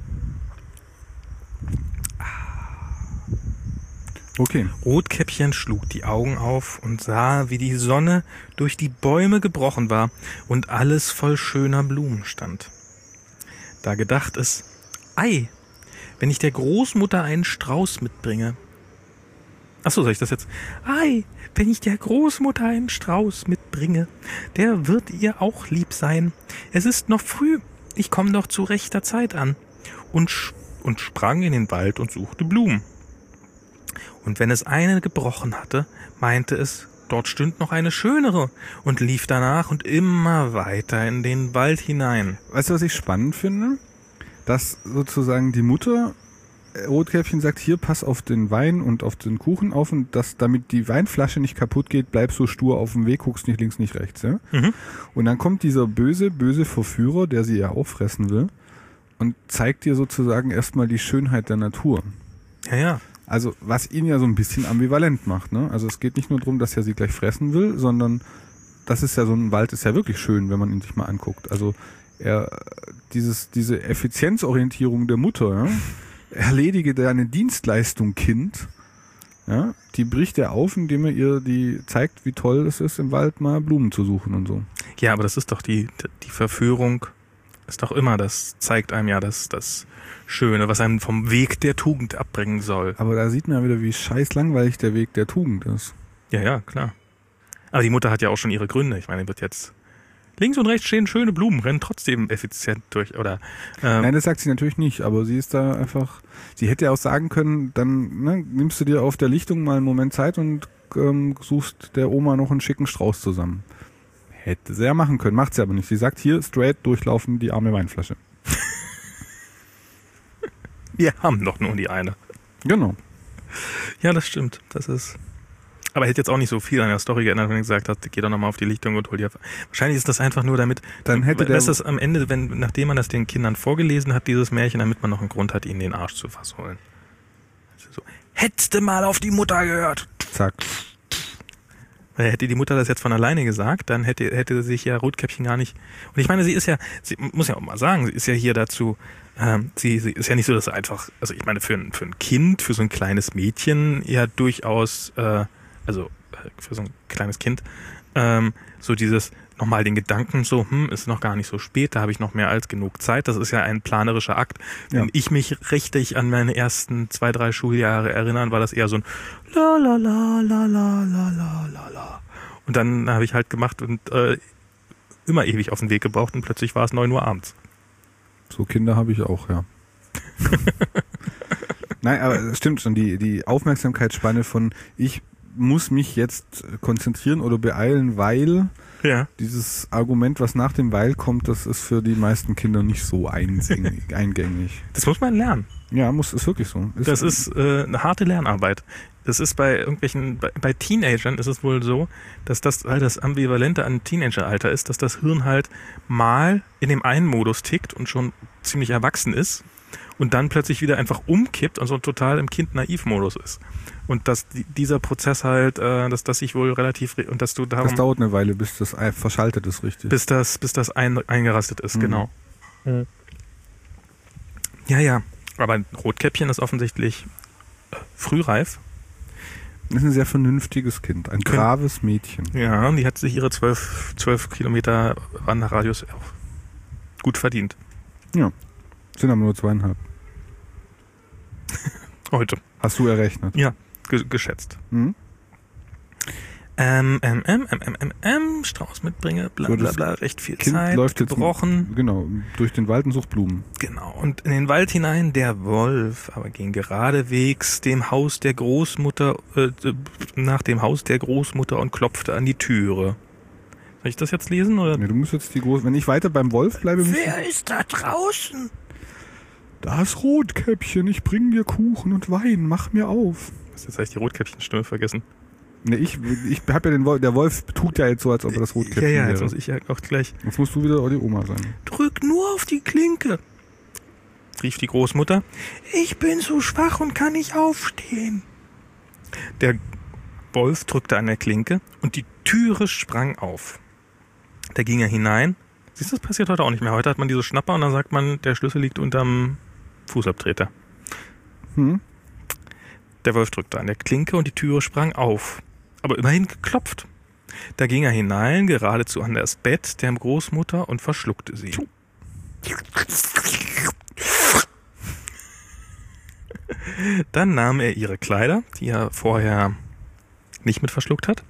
Okay. Rotkäppchen schlug die Augen auf und sah, wie die Sonne durch die Bäume gebrochen war und alles voll schöner Blumen stand. Da gedacht es, ei, wenn ich der Großmutter einen Strauß mitbringe. Ach so, soll ich das jetzt? Ei, wenn ich der Großmutter einen Strauß mitbringe, der wird ihr auch lieb sein. Es ist noch früh, ich komme doch zu rechter Zeit an. Und, und sprang in den Wald und suchte Blumen. Und wenn es eine gebrochen hatte, meinte es, dort stünd noch eine schönere und lief danach und immer weiter in den Wald hinein. Weißt du, was ich spannend finde? Dass sozusagen die Mutter, Rotkäppchen sagt, hier, pass auf den Wein und auf den Kuchen auf und dass, damit die Weinflasche nicht kaputt geht, bleib so stur auf dem Weg, guckst nicht links, nicht rechts. Ja? Mhm. Und dann kommt dieser böse, böse Verführer, der sie ja auffressen will und zeigt dir sozusagen erstmal die Schönheit der Natur. Ja, ja. Also was ihn ja so ein bisschen ambivalent macht, ne? Also es geht nicht nur darum, dass er sie gleich fressen will, sondern das ist ja so ein Wald ist ja wirklich schön, wenn man ihn sich mal anguckt. Also er dieses diese Effizienzorientierung der Mutter, ja? Erledige deine Dienstleistung, Kind, ja? Die bricht er auf, indem er ihr die zeigt, wie toll es ist, im Wald mal Blumen zu suchen und so. Ja, aber das ist doch die die Verführung. Ist doch immer, das zeigt einem ja das, das Schöne, was einem vom Weg der Tugend abbringen soll. Aber da sieht man ja wieder, wie scheiß langweilig der Weg der Tugend ist. Ja, ja, klar. Aber die Mutter hat ja auch schon ihre Gründe. Ich meine, die wird jetzt links und rechts stehen schöne Blumen, rennen trotzdem effizient durch, oder? Ähm, Nein, das sagt sie natürlich nicht, aber sie ist da einfach, sie hätte ja auch sagen können, dann ne, nimmst du dir auf der Lichtung mal einen Moment Zeit und ähm, suchst der Oma noch einen schicken Strauß zusammen. Hätte sie ja machen können, macht sie aber nicht. Sie sagt hier, straight durchlaufen, die arme Weinflasche. Wir haben doch nur die eine. Genau. Ja, das stimmt. Das ist. Aber hätte jetzt auch nicht so viel an der Story geändert, wenn er gesagt hat, geh doch nochmal auf die Lichtung und hol dir. Wahrscheinlich ist das einfach nur damit, dann hätte der, das ist am Ende, wenn, nachdem man das den Kindern vorgelesen hat, dieses Märchen, damit man noch einen Grund hat, ihnen den Arsch zu versohlen. Also so, hättest du mal auf die Mutter gehört. Zack. Weil hätte die Mutter das jetzt von alleine gesagt, dann hätte, hätte sich ja Rotkäppchen gar nicht. Und ich meine, sie ist ja, sie muss ja auch mal sagen, sie ist ja hier dazu, ähm, sie, sie ist ja nicht so, dass sie einfach, also ich meine, für ein, für ein Kind, für so ein kleines Mädchen ja durchaus, äh, also für so ein kleines Kind, ähm, so dieses nochmal den Gedanken so, hm, ist noch gar nicht so spät, da habe ich noch mehr als genug Zeit. Das ist ja ein planerischer Akt. Wenn ja. ich mich richtig an meine ersten zwei, drei Schuljahre erinnern, war das eher so ein la la la la la la la la la. Und dann habe ich halt gemacht und äh, immer ewig auf den Weg gebraucht und plötzlich war es neun Uhr abends. So Kinder habe ich auch, ja. Nein, aber es stimmt schon, die, die Aufmerksamkeitsspanne von ich muss mich jetzt konzentrieren oder beeilen, weil ja. dieses Argument, was nach dem Weil kommt, das ist für die meisten Kinder nicht so eingängig. Das muss man lernen. Ja, muss, ist wirklich so. Ist das ist äh, eine harte Lernarbeit. Das ist bei irgendwelchen, bei, bei Teenagern ist es wohl so, dass das halt das Ambivalente an Teenageralter ist, dass das Hirn halt mal in dem einen Modus tickt und schon ziemlich erwachsen ist und dann plötzlich wieder einfach umkippt und so total im Kind-Naiv-Modus ist. Und dass die, dieser Prozess halt, äh, dass das sich wohl relativ, und dass du darum, das dauert eine Weile, bis das verschaltet ist, richtig. Bis das, bis das ein, eingerastet ist, mhm. genau. Mhm. Ja, ja. Aber Rotkäppchen ist offensichtlich äh, frühreif. Das ist ein sehr vernünftiges Kind, ein Können- braves Mädchen. Ja, und die hat sich ihre zwölf, zwölf Kilometer Wanderradius auch gut verdient. Ja, sind aber nur zweieinhalb. Heute. Hast du errechnet? Ja, ge- geschätzt. Hm? Ähm, ähm, ähm, ähm, ähm, ähm, ähm, Strauß mitbringe, bla So, bla das bla, recht viel Kind Zeit, läuft jetzt gebrochen. Genau, durch den Wald und sucht Blumen. Genau, und in den Wald hinein, der Wolf aber ging geradewegs dem Haus der Großmutter, äh, nach dem Haus der Großmutter und klopfte an die Türe. Soll ich das jetzt lesen, oder? Ja, du musst jetzt die große. Wenn ich weiter beim Wolf bleibe, musst Wer ist da draußen? du. Das Rotkäppchen, ich bring dir Kuchen und Wein, mach mir auf. Was, jetzt habe ich die Rotkäppchenstimme vergessen. Ne, ich, ich hab ja den Wolf, der Wolf tut ja jetzt so, als ob er das Rotkäppchen Ja, ja, wäre. jetzt muss ich ja auch gleich. Jetzt musst du wieder die Oma sein. Drück nur auf die Klinke, rief die Großmutter. Ich bin so schwach und kann nicht aufstehen. Der Wolf drückte an der Klinke und die Türe sprang auf. Da ging er hinein. Siehst du, das passiert heute auch nicht mehr. Heute hat man diese Schnapper und dann sagt man, der Schlüssel liegt unterm Fußabtreter. Hm? Der Wolf drückte an der Klinke und die Türe sprang auf. Aber immerhin geklopft. Da ging er hinein, geradezu an das Bett der Großmutter und verschluckte sie. Dann nahm er ihre Kleider, die er vorher nicht mit verschluckt hat.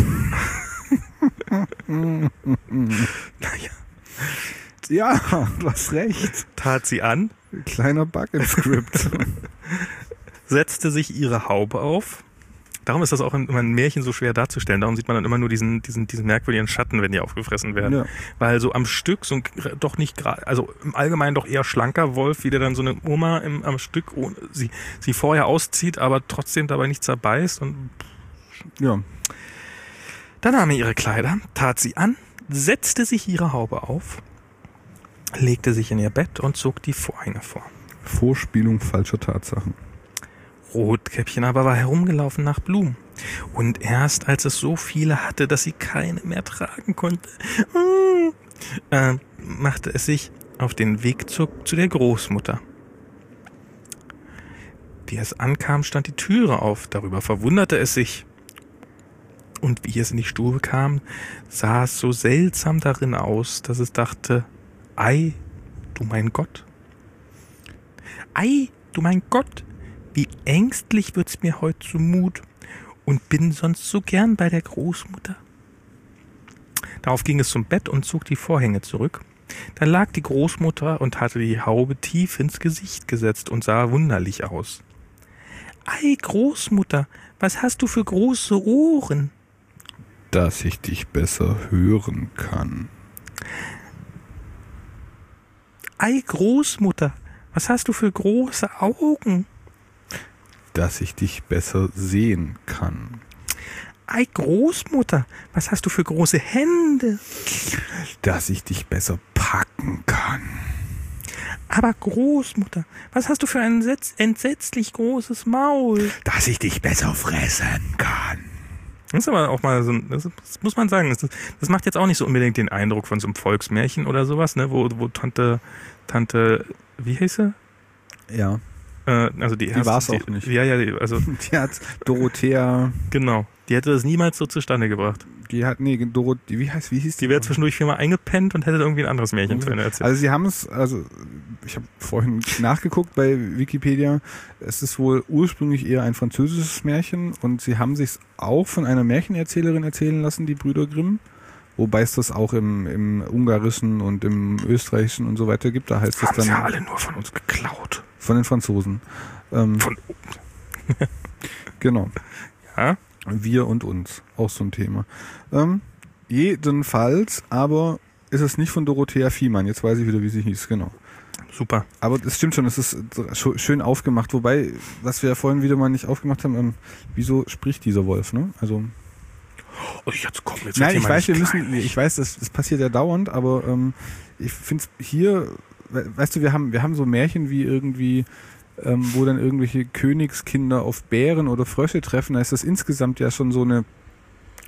Naja, Ja, du hast recht. tat sie an, Kleiner Bug im Skript. setzte sich ihre Haube auf. Darum ist das auch immer ein Märchen so schwer darzustellen. Darum sieht man dann immer nur diesen, diesen, diesen merkwürdigen Schatten, wenn die aufgefressen werden. Ja. Weil so am Stück so ein doch nicht gerade, also im Allgemeinen doch eher schlanker Wolf, wie der dann so eine Oma im, am Stück ohne, sie, sie vorher auszieht, aber trotzdem dabei nicht zerbeißt. Und Ja. dann nahm er ihre Kleider, tat sie an, setzte sich ihre Haube auf, legte sich in ihr Bett und zog die Vorhänge vor. Vorspielung falscher Tatsachen. Rotkäppchen aber war herumgelaufen nach Blumen. Und erst als es so viele hatte, dass sie keine mehr tragen konnte, äh, machte es sich auf den Weg zu, zu der Großmutter. Wie es ankam, stand die Türe auf. Darüber verwunderte es sich. Und wie es in die Stube kam, sah es so seltsam darin aus, dass es dachte, ei, du mein Gott. Ei, du mein Gott. Wie ängstlich wird's mir heute zumut und bin sonst so gern bei der Großmutter. Darauf ging es zum Bett und zog die Vorhänge zurück. Da lag die Großmutter und hatte die Haube tief ins Gesicht gesetzt und sah wunderlich aus. Ei, Großmutter, was hast du für große Ohren? Dass ich dich besser hören kann. Ei, Großmutter, was hast du für große Augen? Dass ich dich besser sehen kann. Ei, Großmutter, was hast du für große Hände? Dass ich dich besser packen kann. Aber Großmutter, was hast du für ein entsetz- entsetzlich großes Maul? Dass ich dich besser fressen kann. Das ist aber auch mal so ein, das, das muss man sagen, das, das macht jetzt auch nicht so unbedingt den Eindruck von so einem Volksmärchen oder sowas, ne, wo, wo Tante, Tante, wie hieß sie? Ja. Äh, also die, Die war's auch nicht. Ja, ja, die, also Die hat Dorothea, genau. Die hätte das niemals so zustande gebracht. die hat, nee, Dorothea, wie heißt, wie hieß die? Die wäre zwischendurch viermal eingepennt und hätte irgendwie ein anderes Märchen zu Ende erzählt. Also sie haben es, also ich habe vorhin nachgeguckt bei Wikipedia, es ist wohl ursprünglich eher ein französisches Märchen und sie haben sich auch von einer Märchenerzählerin erzählen lassen, die Brüder Grimm, wobei es das auch im, im Ungarischen und im Österreichischen und so weiter gibt, da heißt es Haben dann sie ja alle nur von uns geklaut. von den Franzosen. Ähm, Von genau. ja. Wir und uns, auch so ein Thema. Ähm, jedenfalls, aber ist es nicht von Dorothea Viehmann, jetzt weiß ich wieder, wie sie hieß, genau. Super. Aber es stimmt schon, es ist so schön aufgemacht, wobei, was wir ja vorhin wieder mal nicht aufgemacht haben, ähm, wieso spricht dieser Wolf, ne? Also Oh, jetzt komm, jetzt nein, wird ich hier mal weiß, wir nicht müssen, kleinlich. ich weiß, das, das passiert ja dauernd, aber ähm, ich finde es hier, we- weißt du, wir haben, wir haben so Märchen wie irgendwie, ähm, wo dann irgendwelche Königskinder auf Bären oder Frösche treffen, da ist das insgesamt ja schon so eine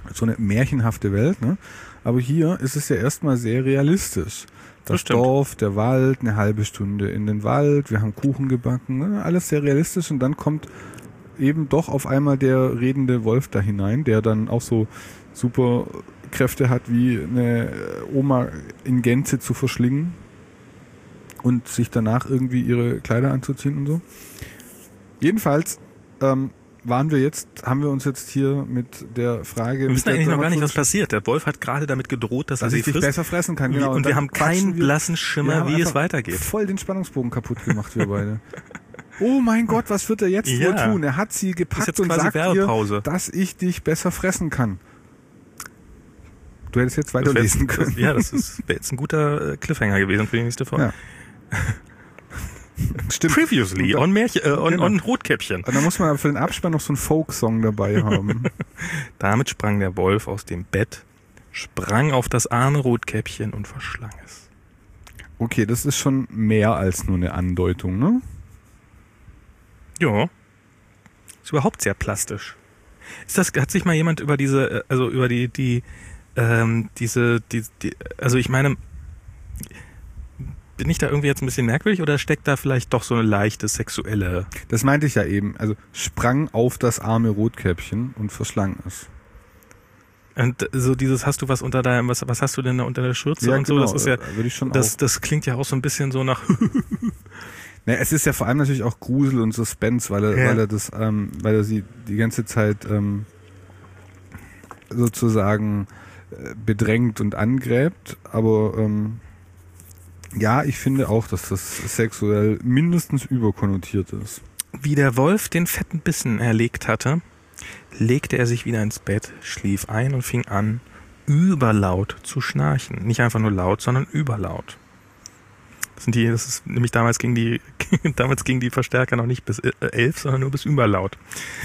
so eine märchenhafte Welt, ne? Aber hier ist es ja erstmal sehr realistisch. Das, das Dorf, der Wald, eine halbe Stunde in den Wald, wir haben Kuchen gebacken, ne? Alles sehr realistisch und dann kommt eben doch auf einmal der redende Wolf da hinein, der dann auch so super Kräfte hat, wie eine Oma in Gänze zu verschlingen und sich danach irgendwie ihre Kleider anzuziehen und so. Jedenfalls ähm, waren wir jetzt, haben wir uns jetzt hier mit der Frage... Wir wissen eigentlich noch gar nicht, was passiert. Der Wolf hat gerade damit gedroht, dass, dass er ich sie dich frisst. besser fressen kann. Genau. Und, und wir haben keinen wir, blassen Schimmer, wie es weitergeht. Voll den Spannungsbogen kaputt gemacht, wir beide. Oh mein Gott, was wird er jetzt ja. wohl tun? Er hat sie gepackt und sagt ihr, dass ich dich besser fressen kann. Du hättest jetzt weiterlesen können. Das, ja, das ist jetzt ein guter Cliffhanger gewesen für die nächste Folge. Ja. Stimmt. Previously on, Märchen, äh, on, genau. on Rotkäppchen. Und dann muss man aber für den Abspann noch so einen Folk-Song dabei haben. Damit sprang der Wolf aus dem Bett, sprang auf das arme Rotkäppchen und verschlang es. Okay, das ist schon mehr als nur eine Andeutung, ne? Ja. Ist überhaupt sehr plastisch. Ist das, hat sich mal jemand über diese, also über die, die, ähm, diese, die, die, also ich meine, bin ich da irgendwie jetzt ein bisschen merkwürdig oder steckt da vielleicht doch so eine leichte sexuelle... Das meinte ich ja eben. Also sprang auf das arme Rotkäppchen und verschlang es. Und so dieses, hast du was unter deinem, was, was hast du denn da unter der Schürze ja, und genau, so? Das ist ja, würde ich schon das, auch. das klingt ja auch so ein bisschen so nach... Na, es ist ja vor allem natürlich auch Grusel und Suspense, weil er, ja. weil er das, ähm, weil er sie die ganze Zeit ähm, sozusagen äh, bedrängt und angräbt. Aber ähm, ja, ich finde auch, dass das sexuell mindestens überkonnotiert ist. Wie der Wolf den fetten Bissen erlegt hatte, legte er sich wieder ins Bett, schlief ein und fing an, überlaut zu schnarchen. Nicht einfach nur laut, sondern überlaut. Das sind die, das ist nämlich damals ging die, damals ging die Verstärker noch nicht bis elf, sondern nur bis überlaut.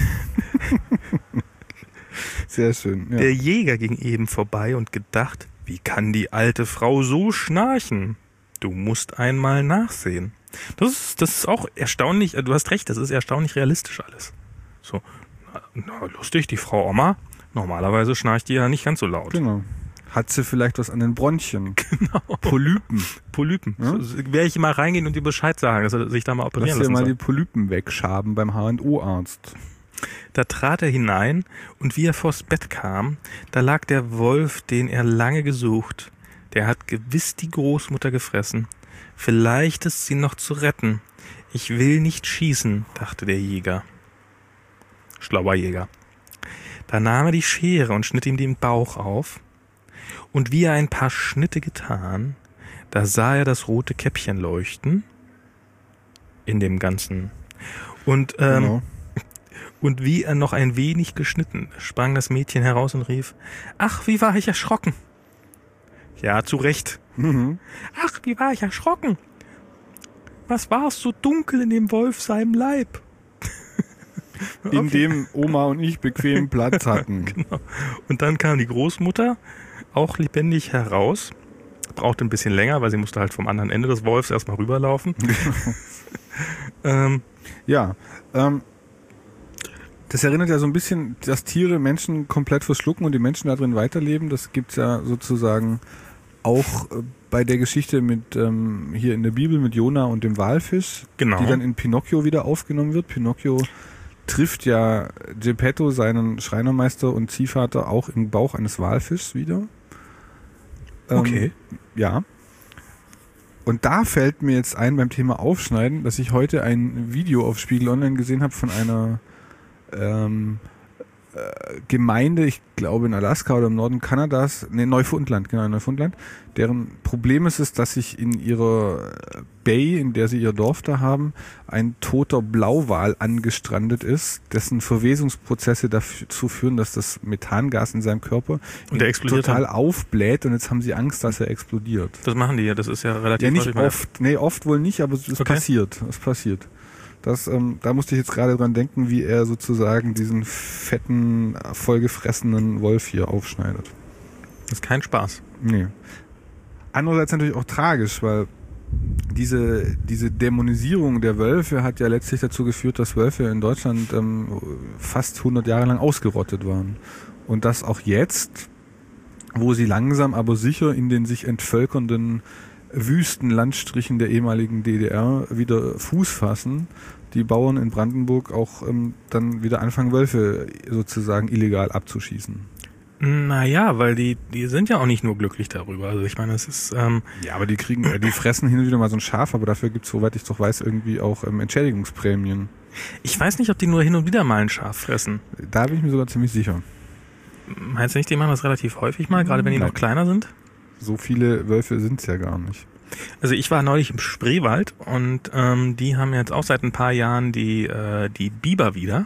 Sehr schön. Ja. Der Jäger ging eben vorbei und gedacht, wie kann die alte Frau so schnarchen? Du musst einmal nachsehen. Das ist, das ist auch erstaunlich, du hast recht, das ist erstaunlich realistisch alles. So, na, lustig, die Frau Oma, normalerweise schnarcht die ja nicht ganz so laut. Genau. Hat sie vielleicht was an den Bronchien? Genau. Polypen. Polypen. Ja? So, werde ich mal reingehen und dir Bescheid sagen, dass er sich da mal operieren lassen soll. Lass dir mal soll. die Polypen wegschaben beim H und O-Arzt. Da trat er hinein und wie er vors Bett kam, da lag der Wolf, den er lange gesucht. Der hat gewiss die Großmutter gefressen. Vielleicht ist sie noch zu retten. Ich will nicht schießen, dachte der Jäger. Schlauer Jäger. Da nahm er die Schere und schnitt ihm den Bauch auf. Und wie er ein paar Schnitte getan, da sah er das rote Käppchen leuchten in dem Ganzen. Und, ähm, genau. und wie er noch ein wenig geschnitten, sprang das Mädchen heraus und rief, ach, wie war ich erschrocken. Ja, zu Recht. Mhm. Ach, wie war ich erschrocken. Was war es so dunkel in dem Wolf seinem Leib? In okay. dem Oma und ich bequem Platz hatten. Genau. Und dann kam die Großmutter auch lebendig heraus. Brauchte ein bisschen länger, weil sie musste halt vom anderen Ende des Wolfs erstmal rüberlaufen. ähm, ja, ähm, das erinnert ja so ein bisschen, dass Tiere Menschen komplett verschlucken und die Menschen da drin weiterleben. Das gibt's ja sozusagen auch bei der Geschichte mit ähm, hier in der Bibel mit Jona und dem Walfisch, genau. die dann in Pinocchio wieder aufgenommen wird. Pinocchio trifft ja Geppetto, seinen Schreinermeister und Ziehvater, auch im Bauch eines Walfischs wieder. Ähm, okay. Ja. Und da fällt mir jetzt ein beim Thema Aufschneiden, dass ich heute ein Video auf Spiegel Online gesehen habe von einer ähm, äh, Gemeinde, ich glaube in Alaska oder im Norden Kanadas, nee, Neufundland, genau, Neufundland, deren Problem ist es, dass sich in ihrer Bay, in der sie ihr Dorf da haben, ein toter Blauwal angestrandet ist, dessen Verwesungsprozesse dazu führen, dass das Methangas in seinem Körper und der explodiert total dann. aufbläht und jetzt haben sie Angst, dass er explodiert. Das machen die ja, das ist ja relativ... Ja, nicht oft, nee, oft wohl nicht, aber es okay. passiert, es passiert. Das, ähm, da musste ich jetzt gerade dran denken, wie er sozusagen diesen fetten, vollgefressenen Wolf hier aufschneidet. Das ist kein Spaß. Nee. Andererseits natürlich auch tragisch, weil diese, diese Dämonisierung der Wölfe hat ja letztlich dazu geführt, dass Wölfe in Deutschland ähm, fast hundert Jahre lang ausgerottet waren. Und dass auch jetzt, wo sie langsam aber sicher in den sich entvölkernden Wüstenlandstrichen der ehemaligen D D R wieder Fuß fassen, die Bauern in Brandenburg auch ähm, dann wieder anfangen, Wölfe sozusagen illegal abzuschießen. Naja, weil die die sind ja auch nicht nur glücklich darüber. Also ich meine, es ist... Ähm ja, aber die kriegen, äh, die fressen hin und wieder mal so ein Schaf, aber dafür gibt's, soweit ich doch weiß, irgendwie auch ähm, Entschädigungsprämien. Ich weiß nicht, ob die nur hin und wieder mal ein Schaf fressen. Da bin ich mir sogar ziemlich sicher. Meinst du nicht, die machen das relativ häufig mal, gerade wenn die Nein. noch kleiner sind? So viele Wölfe sind's ja gar nicht. Also ich war neulich im Spreewald und ähm, die haben jetzt auch seit ein paar Jahren die äh, die Biber wieder.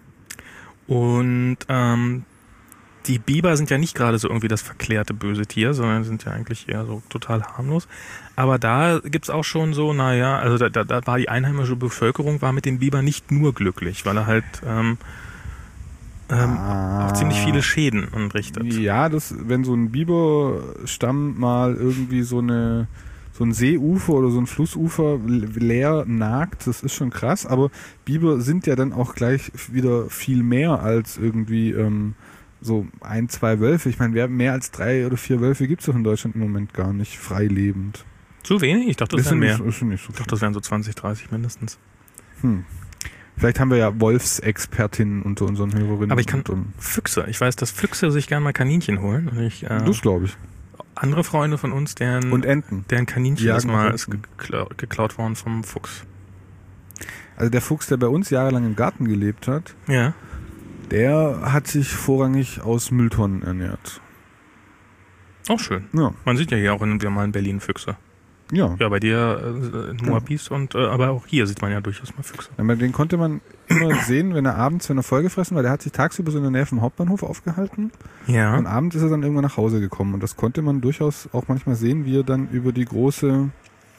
Und ähm, die Biber sind ja nicht gerade so irgendwie das verklärte böse Tier, sondern sind ja eigentlich eher so total harmlos. Aber da gibt's auch schon so, naja, also da, da, da war die einheimische Bevölkerung war mit den Bibern nicht nur glücklich, weil er halt ähm, ähm, Ah. auch ziemlich viele Schäden anrichtet. Ja, das, wenn so ein Biberstamm mal irgendwie so eine so ein Seeufer oder so ein Flussufer leer nagt, das ist schon krass, aber Biber sind ja dann auch gleich wieder viel mehr als irgendwie ähm, so ein, zwei Wölfe. Ich meine, wir haben mehr als drei oder vier Wölfe gibt's doch in Deutschland im Moment gar nicht, freilebend. Zu wenig? Ich dachte, das, Das wären sind mehr. nicht, ist nicht so Ich dachte, das wären so zwanzig, dreißig mindestens. Hm. Vielleicht haben wir ja Wolfsexpertinnen unter unseren Hörerinnen. Aber ich kann und, um, Füchse. Ich weiß, dass Füchse sich gerne mal Kaninchen holen. Und ich, äh, das glaube ich. andere Freunde von uns, deren, Und Enten. deren Kaninchen Jagen ist mal auch ist Enten. gekla- geklaut worden vom Fuchs. Also der Fuchs, der bei uns jahrelang im Garten gelebt hat, Ja. der hat sich vorrangig aus Mülltonnen ernährt. Auch schön. Ja. Man sieht ja hier auch hin und wieder mal in Berlin Füchse. Ja. Ja, bei dir äh, in Moabit und äh, aber auch hier sieht man ja durchaus mal Füchse. Aber den konnte man immer sehen, wenn er abends, wenn er vollgefressen war. Der hat sich tagsüber so in der Nähe vom Hauptbahnhof aufgehalten. Ja. Und abends ist er dann irgendwann nach Hause gekommen. Und das konnte man durchaus auch manchmal sehen, wie er dann über die große,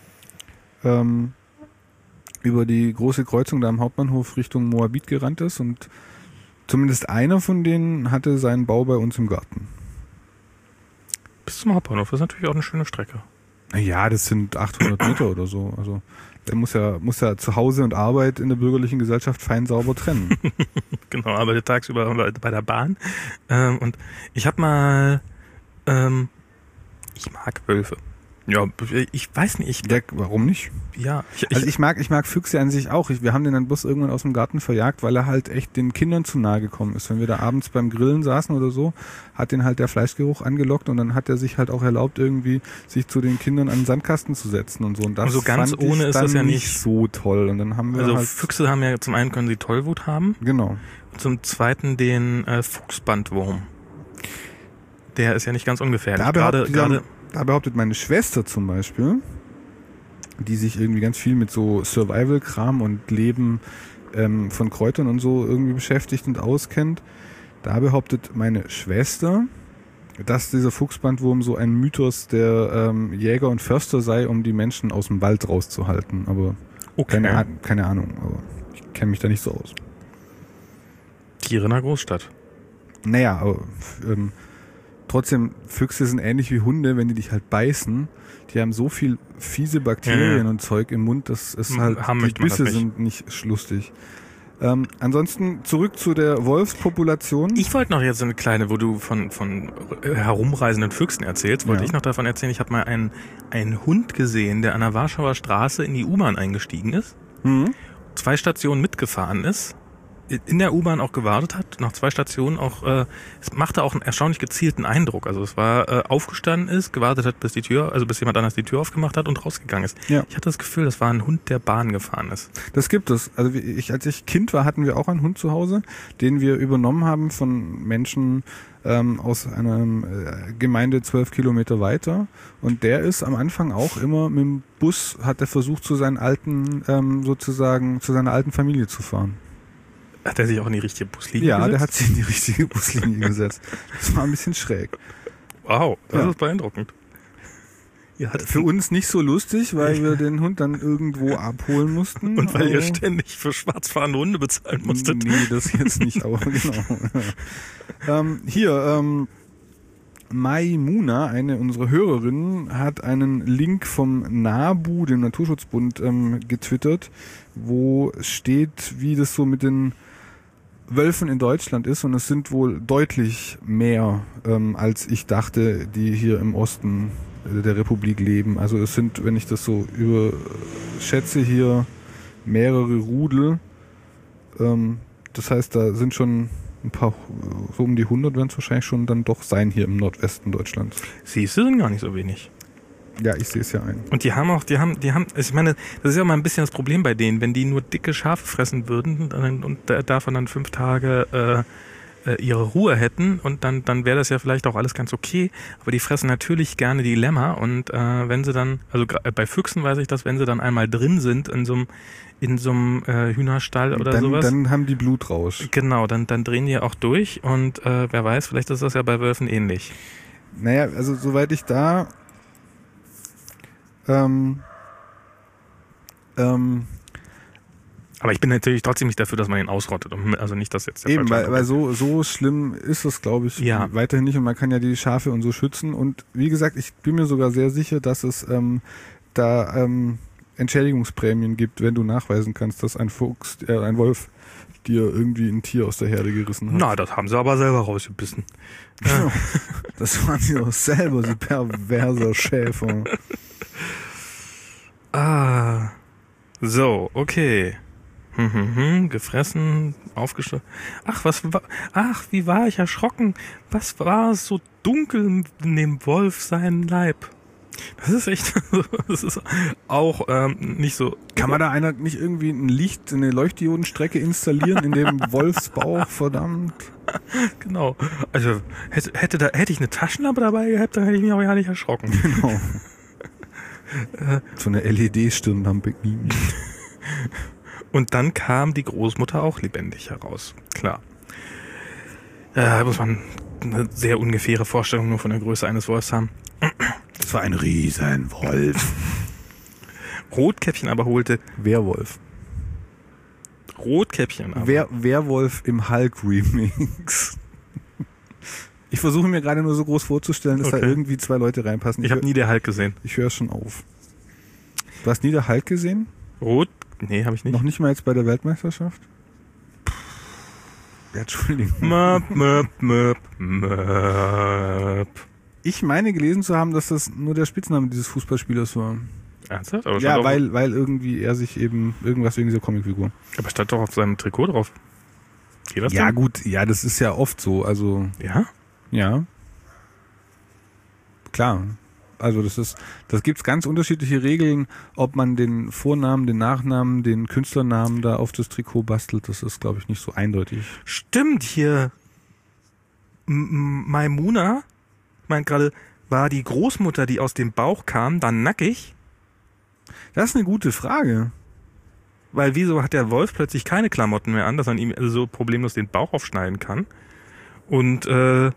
ähm, über die große Kreuzung da am Hauptbahnhof Richtung Moabit gerannt ist. Und zumindest einer von denen hatte seinen Bau bei uns im Garten. Bis zum Hauptbahnhof, das ist natürlich auch eine schöne Strecke. Ja, das sind achthundert Meter oder so. Also der muss ja, muss ja zu Hause und Arbeit in der bürgerlichen Gesellschaft fein sauber trennen. Genau, arbeitet tagsüber bei bei der Bahn. Ähm, und ich habe mal, ähm, ich mag Wölfe. Ja, ich weiß nicht. Ich, Ja, warum nicht? ja, ich, ich, Also ich mag, ich mag Füchse an sich auch. Ich, wir haben den dann bloß irgendwann aus dem Garten verjagt, weil er halt echt den Kindern zu nahe gekommen ist. Wenn wir da abends beim Grillen saßen oder so, hat den halt der Fleischgeruch angelockt und dann hat er sich halt auch erlaubt, irgendwie sich zu den Kindern an den Sandkasten zu setzen und so. Und das Also ganz fand ich ohne ist dann das ja nicht nicht. so toll. Und dann haben wir also halt, Füchse haben ja zum einen können sie Tollwut haben, genau. zum zweiten den äh, Fuchsbandwurm. Der ist ja nicht ganz ungefährlich. Da Gerade, behauptet, gerade, da behauptet meine Schwester zum Beispiel, die sich irgendwie ganz viel mit so Survival-Kram und Leben ähm, von Kräutern und so irgendwie beschäftigt und auskennt. Da behauptet meine Schwester, dass dieser Fuchsbandwurm so ein Mythos der ähm, Jäger und Förster sei, um die Menschen aus dem Wald rauszuhalten. Aber okay. keine, Ah- keine Ahnung, aber ich kenne mich da nicht so aus. Tiere in der Großstadt. Naja, aber ähm, trotzdem, Füchse sind ähnlich wie Hunde, wenn die dich halt beißen. Die haben so viel fiese Bakterien Ja, ja. und Zeug im Mund, das ist M- halt, haben die möchte man das Bisse nicht. sind nicht lustig. Ähm, ansonsten zurück zu der Wolfspopulation. Ich wollte noch jetzt eine kleine, wo du von, von äh, herumreisenden Füchsen erzählst, wollte Ja. ich noch davon erzählen, ich habe mal einen, einen Hund gesehen, der an der Warschauer Straße in die U-Bahn eingestiegen ist, Mhm. zwei Stationen mitgefahren ist, in der U-Bahn auch gewartet hat, nach zwei Stationen auch, äh, es machte auch einen erstaunlich gezielten Eindruck. Also es war äh, aufgestanden ist, gewartet hat, bis die Tür, also bis jemand anders die Tür aufgemacht hat und rausgegangen ist. Ja. Ich hatte das Gefühl, das war ein Hund, der Bahn gefahren ist. Das gibt es. Also wie ich, als ich Kind war, hatten wir auch einen Hund zu Hause, den wir übernommen haben von Menschen ähm, aus einer äh, Gemeinde zwölf Kilometer weiter. Und der ist am Anfang auch immer mit dem Bus, hat er versucht, zu seinen alten, ähm, sozusagen, zu seiner alten Familie zu fahren. Hat er sich auch in die richtige Buslinie Ja, gesetzt? der hat sich in die richtige Buslinie gesetzt. Das war ein bisschen schräg. Wow, das Ja. ist beeindruckend. Ihr hattet Für uns nicht so lustig, weil wir den Hund dann irgendwo abholen mussten. Und weil ihr aber- ständig für schwarz fahrende Hunde bezahlen musstet. Nee, das jetzt nicht, aber genau. ähm, hier, ähm, Maimuna, eine unserer Hörerinnen, hat einen Link vom NABU, dem Naturschutzbund, ähm, getwittert, wo steht, wie das so mit den Wölfen in Deutschland ist und es sind wohl deutlich mehr, ähm, als ich dachte, die hier im Osten der Republik leben. Also es sind, wenn ich das so überschätze, hier mehrere Rudel. Ähm, das heißt, da sind schon ein paar, so um die hundert werden es wahrscheinlich schon dann doch sein hier im Nordwesten Deutschlands. Siehst du, sind gar nicht so wenig. Ja, ich sehe es ja ein. Und die haben auch, die haben, die haben, ich meine, das ist ja mal ein bisschen das Problem bei denen, wenn die nur dicke Schafe fressen würden dann, und davon dann fünf Tage äh, äh, ihre Ruhe hätten und dann, dann wäre das ja vielleicht auch alles ganz okay. Aber die fressen natürlich gerne die Lämmer und äh, wenn sie dann, also bei Füchsen weiß ich das, wenn sie dann einmal drin sind in so einem in so einem äh, Hühnerstall oder dann, sowas. Dann haben die Blutrausch. Genau, dann, dann drehen die auch durch und äh, wer weiß, vielleicht ist das ja bei Wölfen ähnlich. Naja, also soweit ich da ähm, ähm, aber ich bin natürlich trotzdem nicht dafür, dass man ihn ausrottet. Also nicht, dass jetzt der eben, weil, Falsche- weil so, so schlimm ist es, glaube ich, Ja. weiterhin nicht und man kann ja die Schafe und so schützen und wie gesagt, ich bin mir sogar sehr sicher, dass es ähm, da ähm, Entschädigungsprämien gibt, wenn du nachweisen kannst, dass ein Fuchs, äh, ein Wolf dir irgendwie ein Tier aus der Herde gerissen hat. Na, das haben sie aber selber rausgebissen. Ja, das waren sie doch selber, sie perverser Schäfer. Ah, so, okay. Hm, hm, hm, gefressen, aufgeschlossen. Ach, was war, ach, wie war ich erschrocken. Was war so dunkel in dem Wolf seinen Leib? Das ist echt, das ist auch ähm, nicht so. Kann man da einer nicht irgendwie ein Licht, eine Leuchtdiodenstrecke installieren in dem Wolfsbauch, verdammt? Genau. Also hätte, hätte, da, hätte ich eine Taschenlampe dabei gehabt, dann hätte ich mich auch ja nicht erschrocken. Genau. So eine L E D-Stirnlampe. Und dann kam die Großmutter auch lebendig heraus. Klar. Da muss man eine sehr ungefähre Vorstellung nur von der Größe eines Wolfs haben. Das war ein Riesenwolf. Rotkäppchen aber holte. Werwolf. Rotkäppchen aber. Wer, Werwolf im Hulk-Remix. Ich versuche mir gerade nur so groß vorzustellen, dass Okay. da irgendwie zwei Leute reinpassen. Ich habe nie der Hulk gesehen. Ich höre schon auf. Du hast nie der Hulk gesehen? Rot? Nee, habe ich nicht. Noch nicht mal jetzt bei der Weltmeisterschaft? Ja, Entschuldigung. Möp, möp, möp, möp. Ich meine gelesen zu haben, dass das nur der Spitzname dieses Fußballspielers war. Ernsthaft? Aber Ja, stand weil, weil irgendwie er sich eben irgendwas wegen dieser Comicfigur. Doch, aber stand doch auf seinem Trikot drauf. Geht das Ja, denn? gut, ja, das ist ja oft so. Also, Ja? ja. Klar. Also das ist, das gibt's ganz unterschiedliche Regeln, ob man den Vornamen, den Nachnamen, den Künstlernamen da auf das Trikot bastelt. Das ist, glaube ich, nicht so eindeutig. Stimmt, hier M- M- Maimuna, ich meine gerade, war die Großmutter, die aus dem Bauch kam, dann nackig? Das ist eine gute Frage. Weil wieso hat der Wolf plötzlich keine Klamotten mehr an, dass man ihm also so problemlos den Bauch aufschneiden kann? Und äh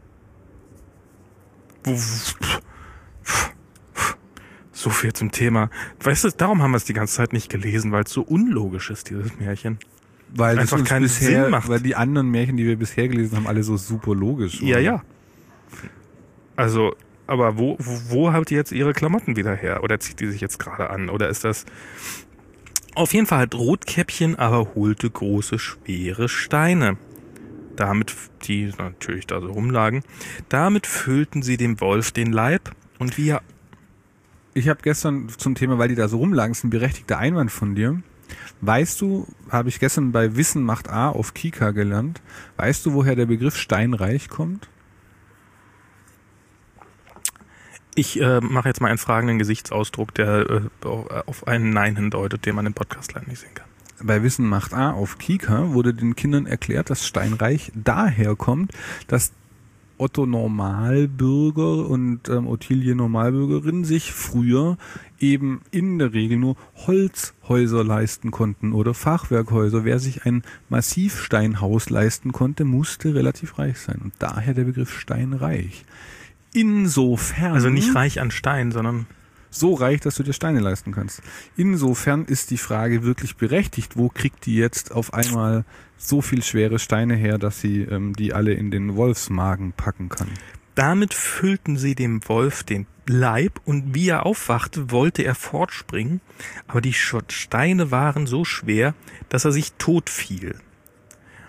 so viel zum Thema. Weißt du, darum haben wir es die ganze Zeit nicht gelesen, weil es so unlogisch ist, dieses Märchen. Weil das Einfach uns keinen bisher, Sinn macht. weil die anderen Märchen, die wir bisher gelesen haben, alle so super logisch waren. Ja, ja. Also, aber wo, wo, wo habt ihr jetzt ihre Klamotten wieder her? Oder zieht die sich jetzt gerade an? Oder ist das... Auf jeden Fall hat Rotkäppchen aber holte große, schwere Steine. Damit, die natürlich da so rumlagen, damit füllten sie dem Wolf den Leib und wie er... Ich habe gestern zum Thema, weil die da so rumlagen, ist ein berechtigter Einwand von dir. Weißt du, habe ich gestern bei Wissen macht A auf Kika gelernt, weißt du, woher der Begriff steinreich kommt? Ich äh, mache jetzt mal einen fragenden Gesichtsausdruck, der äh, auf einen Nein hindeutet, den man im Podcast leider nicht sehen kann. Bei Wissen macht A auf Kika wurde den Kindern erklärt, dass Steinreich daher kommt, dass Otto Normalbürger und ähm, Ottilie Normalbürgerin sich früher eben in der Regel nur Holzhäuser leisten konnten oder Fachwerkhäuser. Wer sich ein Massivsteinhaus leisten konnte, musste relativ reich sein. Und daher der Begriff steinreich. Insofern... Also nicht reich an Stein, sondern... So reich, dass du dir Steine leisten kannst. Insofern ist die Frage wirklich berechtigt, wo kriegt die jetzt auf einmal so viel schwere Steine her, dass sie ähm, die alle in den Wolfsmagen packen kann. Damit füllten sie dem Wolf den Leib und wie er aufwachte, wollte er fortspringen, aber die Steine waren so schwer, dass er sich tot fiel.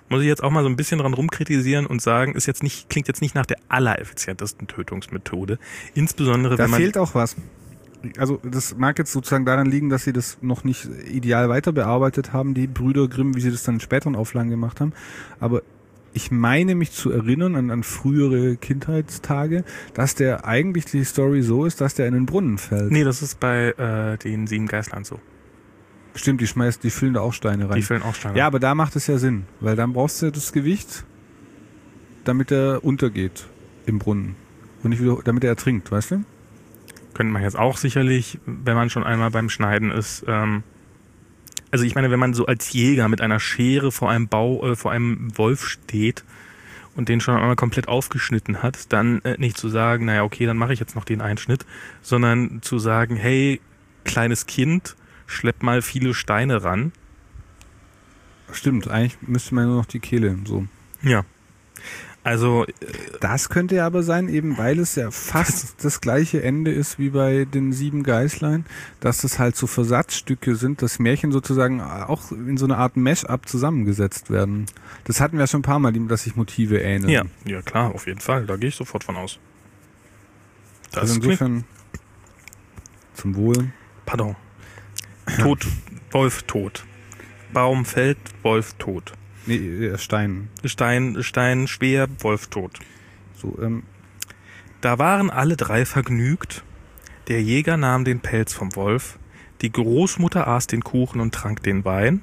muss ich jetzt auch mal so ein bisschen dran rumkritisieren und sagen, ist jetzt nicht, klingt jetzt nicht nach der allereffizientesten Tötungsmethode. Insbesondere, Da wenn man... fehlt auch was. Also das mag jetzt sozusagen daran liegen, dass sie das noch nicht ideal weiter bearbeitet haben, die Brüder Grimm, wie sie das dann in späteren Auflagen gemacht haben. Aber ich meine mich zu erinnern an, an frühere Kindheitstage, dass der eigentlich die Story so ist, dass der in den Brunnen fällt. Nee, das ist bei äh, den sieben Geißlern so. Stimmt, die schmeißt, die füllen da auch Steine rein. Die füllen auch Steine. Ja, aber da macht es ja Sinn, weil dann brauchst du das Gewicht, damit er untergeht im Brunnen und nicht wieder, damit er ertrinkt, weißt du? Könnte man jetzt auch sicherlich, wenn man schon einmal beim Schneiden ist, ähm, also ich meine, wenn man so als Jäger mit einer Schere vor einem Bau, äh, vor einem Wolf steht und den schon einmal komplett aufgeschnitten hat, dann äh, nicht zu sagen, naja, okay, dann mache ich jetzt noch den Einschnitt, sondern zu sagen, hey, kleines Kind, schlepp mal viele Steine ran. Stimmt, eigentlich müsste man nur noch die Kehle so. Ja. Also, das könnte ja aber sein, eben weil es ja fast das gleiche Ende ist wie bei den sieben Geißlein, dass es halt so Versatzstücke sind, dass Märchen sozusagen auch in so eine Art Mash-up zusammengesetzt werden. Das hatten wir ja schon ein paar Mal, dass sich Motive ähneln. Ja, ja klar, auf jeden Fall. Da gehe ich sofort von aus. Das also insofern zum Wohl. Pardon. Tot, Wolf tot. Baum fällt, Wolf tot. Nee, Stein. Stein, Stein schwer, Wolf tot. So, ähm. Da waren alle drei vergnügt. Der Jäger nahm den Pelz vom Wolf. Die Großmutter aß den Kuchen und trank den Wein,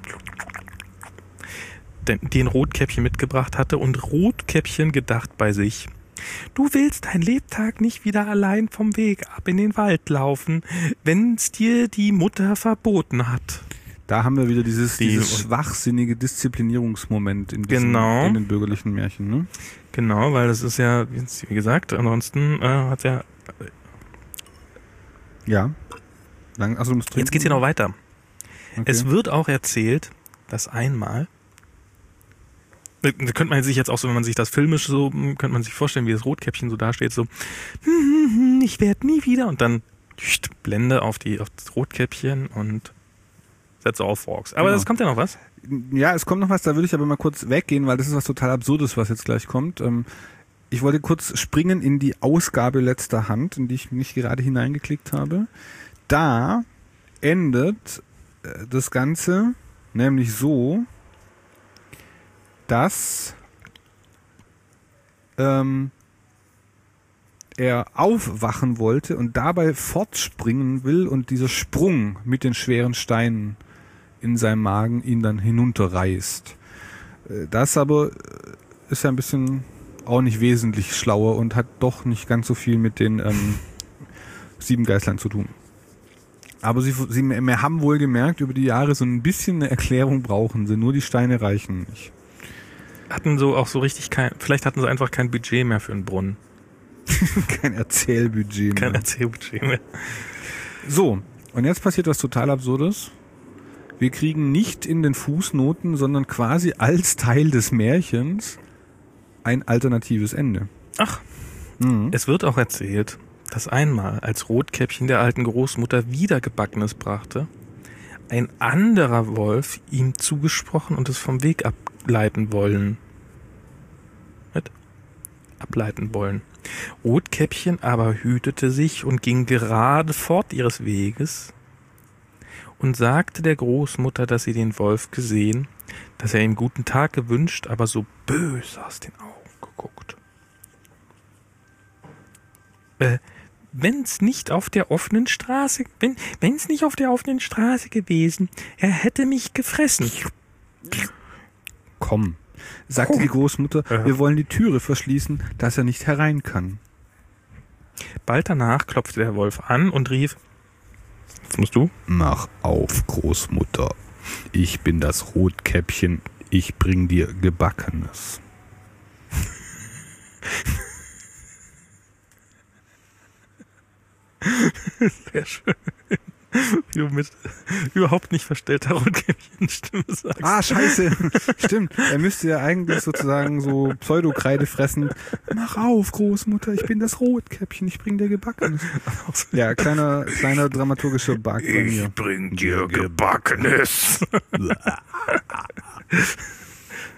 den, den Rotkäppchen mitgebracht hatte. Und Rotkäppchen gedacht bei sich: Du willst dein Lebtag nicht wieder allein vom Weg ab in den Wald laufen, wenn's dir die Mutter verboten hat. Da haben wir wieder dieses, Die, dieses schwachsinnige Disziplinierungsmoment in, diesen, genau. in den bürgerlichen Märchen. Ne? Genau, weil das ist ja, wie gesagt, ansonsten äh, hat ja... Ja. Lang, also Jetzt geht's hier noch weiter. Okay. Es wird auch erzählt, dass einmal... Da könnte man sich jetzt auch so, wenn man sich das filmisch so, könnte man sich vorstellen, wie das Rotkäppchen so dasteht, so, ich werde nie wieder, und dann Blende auf die auf das Rotkäppchen und setze auf Forks. Aber genau. Es kommt ja noch was. Ja, es kommt noch was, da würde ich aber mal kurz weggehen, weil das ist was total Absurdes, was jetzt gleich kommt. Ich wollte kurz springen in die Ausgabe letzter Hand, in die ich mich gerade hineingeklickt habe. Da endet das Ganze nämlich so, dass ähm, er aufwachen wollte und dabei fortspringen will und dieser Sprung mit den schweren Steinen in seinem Magen ihn dann hinunterreißt. Das aber ist ja ein bisschen auch nicht wesentlich schlauer und hat doch nicht ganz so viel mit den ähm, sieben Geißlern zu tun. Aber sie, sie wir haben wohl gemerkt, über die Jahre so ein bisschen eine Erklärung brauchen sie, nur die Steine reichen nicht. Hatten so auch so richtig kein, vielleicht hatten sie einfach kein Budget mehr für einen Brunnen. Kein Erzählbudget mehr. Kein Erzählbudget mehr. So, und jetzt passiert was total Absurdes. Wir kriegen nicht in den Fußnoten, sondern quasi als Teil des Märchens ein alternatives Ende. Ach, Mhm. es wird auch erzählt, dass einmal, als Rotkäppchen der alten Großmutter wieder Gebackenes brachte, ein anderer Wolf ihm zugesprochen und es vom Weg ableiten wollen. Mit? Ableiten wollen. Rotkäppchen aber hütete sich und ging gerade fort ihres Weges und sagte der Großmutter, dass sie den Wolf gesehen, dass er ihm guten Tag gewünscht, aber so böse aus den Augen geguckt. Äh, wenn's nicht auf der offenen Straße, wenn, wenn's nicht auf der offenen Straße gewesen, er hätte mich gefressen. Komm, sagte die Großmutter, Ja. wir wollen die Türe verschließen, dass er nicht herein kann. Bald danach klopfte der Wolf an und rief: Was musst du? Mach auf, Großmutter. Ich bin das Rotkäppchen. Ich bring dir Gebackenes. Sehr schön. Wie du mit überhaupt nicht verstellter Rotkäppchenstimme sagst. Ah, scheiße. Stimmt. Er müsste ja eigentlich sozusagen so Pseudokreide fressen. Mach auf, Großmutter. Ich bin das Rotkäppchen. Ich bring dir Gebackenes. Ja, kleiner, kleiner dramaturgischer Bug bei mir. bring dir Gebackenes.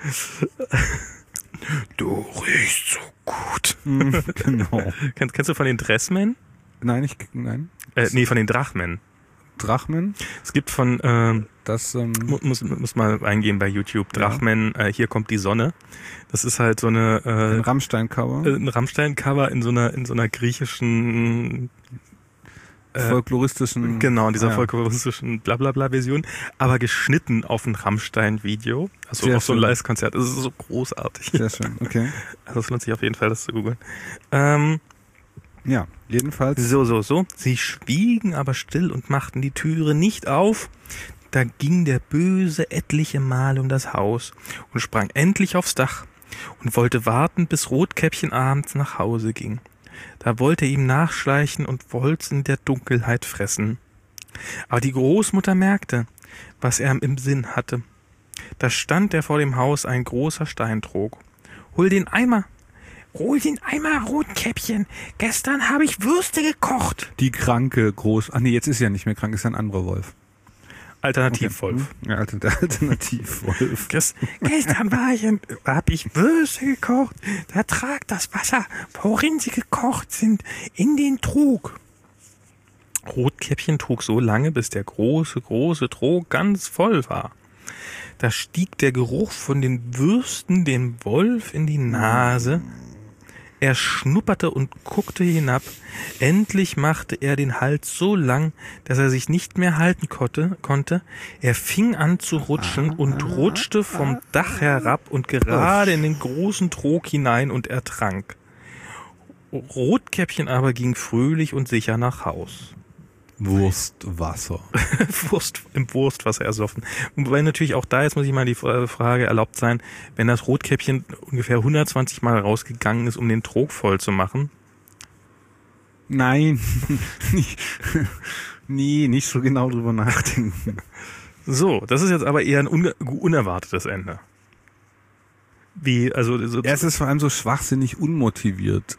Du riechst so gut. Genau. Kennst, kennst du von den Dressmen? Nein, ich, nein. Äh, nee, von den Drachmen. Drachmen? Es gibt von, ähm, Das, ähm, mu- muss, muss mal eingehen bei YouTube, Drachmen, äh, hier kommt die Sonne. Das ist halt so eine, ein äh, Rammstein-Cover. äh, ein Rammstein-Cover in so einer, in so einer griechischen, äh, folkloristischen. genau, in dieser Ah, ja. folkloristischen Blablabla-Version, aber geschnitten auf ein Rammstein-Video. Also Sehr auf so ein schön. Live-Konzert. Das ist so großartig. Sehr schön, okay. Also es lohnt sich auf jeden Fall, das zu googeln. Ähm, Ja, jedenfalls. So, so, so. Sie schwiegen aber still und machten die Türe nicht auf. Da ging der Böse etliche Mal um das Haus und sprang endlich aufs Dach und wollte warten, bis Rotkäppchen abends nach Hause ging. Da wollte er ihm nachschleichen und wollt's in der Dunkelheit fressen. Aber die Großmutter merkte, was er im Sinn hatte. Da stand er vor dem Haus ein großer Steintrog. »Hol den Eimer! Hol den Eimer, Rotkäppchen! Gestern habe ich Würste gekocht!« Die kranke Groß... Ach nee, jetzt ist er nicht mehr krank, ist ja ein anderer Wolf. Alternativwolf. Okay. Ja, alter, der Alternativwolf. Gest, gestern war ich, habe ich Würste gekocht. Da tragt das Wasser, worin sie gekocht sind, in den Trog. Rotkäppchen trug so lange, bis der große, große Trog ganz voll war. Da stieg der Geruch von den Würsten dem Wolf in die Nase. Er schnupperte und guckte hinab. Endlich machte er den Hals so lang, dass er sich nicht mehr halten konnte. konnte. Er fing an zu rutschen und rutschte vom Dach herab und gerade in den großen Trog hinein und ertrank. Rotkäppchen aber ging fröhlich und sicher nach Haus. Wurstwasser. Wurst, im Wurstwasser ersoffen. Wobei natürlich auch da, jetzt muss ich mal die Frage erlaubt sein, wenn das Rotkäppchen ungefähr hundertzwanzig Mal rausgegangen ist, um den Trog voll zu machen. Nein. Nee, nicht so genau drüber nachdenken. So, das ist jetzt aber eher ein un- unerwartetes Ende. Wie, also, so, Er ist vor allem so schwachsinnig unmotiviert.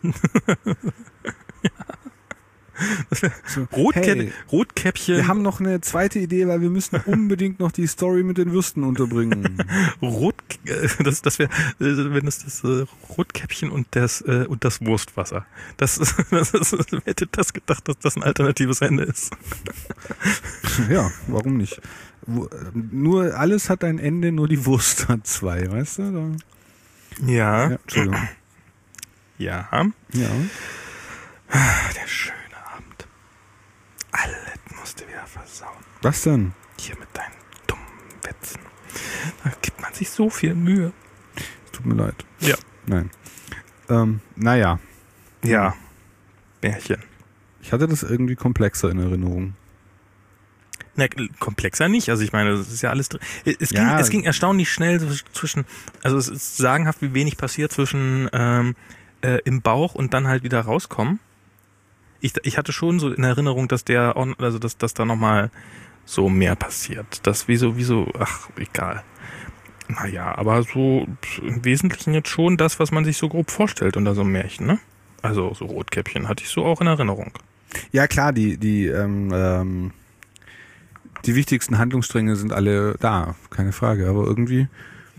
So, Rotkä- hey, Rotkäppchen, wir haben noch eine zweite Idee, weil wir müssen unbedingt noch die Story mit den Würsten unterbringen. Rot, äh, das, das wäre, äh, wenn es das äh, Rotkäppchen und das äh, und das Wurstwasser. Das, ist- das ist, wer hätte das gedacht, dass das ein alternatives Ende ist? Ja, warum nicht? Wo- Nur alles hat ein Ende, nur die Wurst hat zwei, weißt du? Da, Ja, ja, Entschuldigung. ja. Ja. Der schöne Abend. Alles musste wieder versauen. Was denn? Hier mit deinen dummen Witzen. Da gibt man sich so viel Mühe. Tut mir leid. Ja. Nein. Ähm, naja. Ja. Märchen. Ich hatte das irgendwie komplexer in Erinnerung. Na, komplexer nicht. Also ich meine, das ist ja alles drin. Es ging, Ja. es ging erstaunlich schnell zwischen, also es ist sagenhaft, wie wenig passiert zwischen ähm, äh, im Bauch und dann halt wieder rauskommen. Ich, ich hatte schon so in Erinnerung, dass der, on- also dass, dass da nochmal so mehr passiert. Das wie so, wie so, ach, egal. Naja, aber so im Wesentlichen jetzt schon das, was man sich so grob vorstellt unter so einem Märchen, ne? Also so Rotkäppchen hatte ich so auch in Erinnerung. Ja klar, die, die, ähm, ähm, die wichtigsten Handlungsstränge sind alle da, keine Frage. Aber irgendwie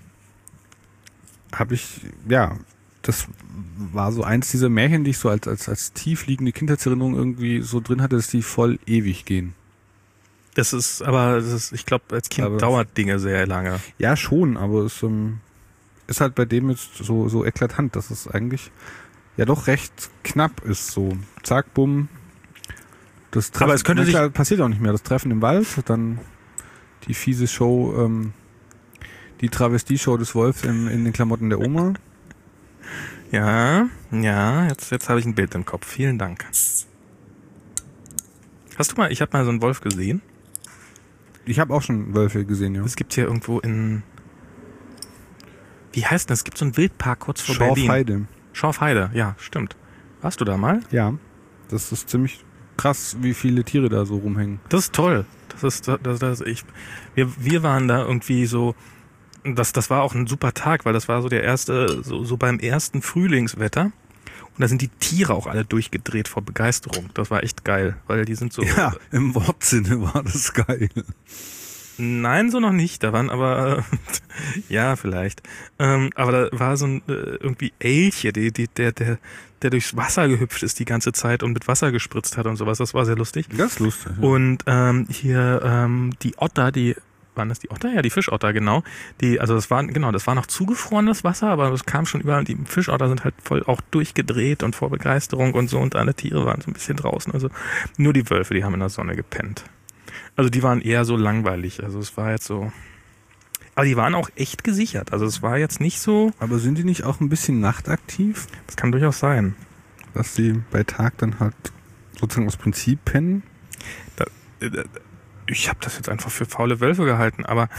habe ich, ja, das war so eins dieser Märchen, die ich so als, als, als tief liegende Kindheitserinnerung irgendwie so drin hatte, dass die voll ewig gehen. Das ist, aber das ist, ich glaube, als Kind Aber- dauert Dinge sehr lange. Ja, schon, aber es ähm, ist halt bei dem jetzt so, so eklatant, dass es eigentlich ja doch recht knapp ist. So, zack, bumm. Das Treffen, Aber es könnte na sich- klar, passiert auch nicht mehr. Das Treffen im Wald, dann die fiese Show, ähm, die Travestie-Show des Wolfs in, in den Klamotten der Oma. Ja, ja, jetzt, jetzt habe ich ein Bild im Kopf. Vielen Dank. Hast du mal, ich habe mal so einen Wolf gesehen. Ich habe auch schon Wölfe gesehen, ja. Es gibt hier irgendwo in, wie heißt das? Es gibt so einen Wildpark kurz vor Berlin. Schorfheide. Schorfheide, ja, stimmt. Warst du da mal? Ja, das ist ziemlich krass, wie viele Tiere da so rumhängen. Das ist toll. Das ist, das, das, ich, wir, wir waren da irgendwie so, das, das war auch ein super Tag, weil das war so der erste, so, so beim ersten Frühlingswetter. Und da sind die Tiere auch alle durchgedreht vor Begeisterung. Das war echt geil, weil die sind so, Ja, im Wortsinne war das geil. Nein, so noch nicht. Da waren aber, äh, ja, vielleicht. Ähm, aber da war so ein äh, irgendwie Elche, die, die, der, der, der durchs Wasser gehüpft ist die ganze Zeit und mit Wasser gespritzt hat und sowas. Das war sehr lustig. Ganz lustig. Ja. Und ähm, hier ähm, die Otter, die waren das die Otter? Ja, die Fischotter, genau. Die, also das war, genau, das war noch zugefrorenes Wasser, aber es kam schon überall. Die Fischotter sind halt voll auch durchgedreht und vor Begeisterung und so und alle Tiere waren so ein bisschen draußen. Also nur die Wölfe, die haben in der Sonne gepennt. Also die waren eher so langweilig. Also es war jetzt so. Aber die waren auch echt gesichert. Also es war jetzt nicht so. Aber sind die nicht auch ein bisschen nachtaktiv? Das kann durchaus sein. Dass sie bei Tag dann halt sozusagen aus Prinzip pennen? Da, äh, ich habe das jetzt einfach für faule Wölfe gehalten, aber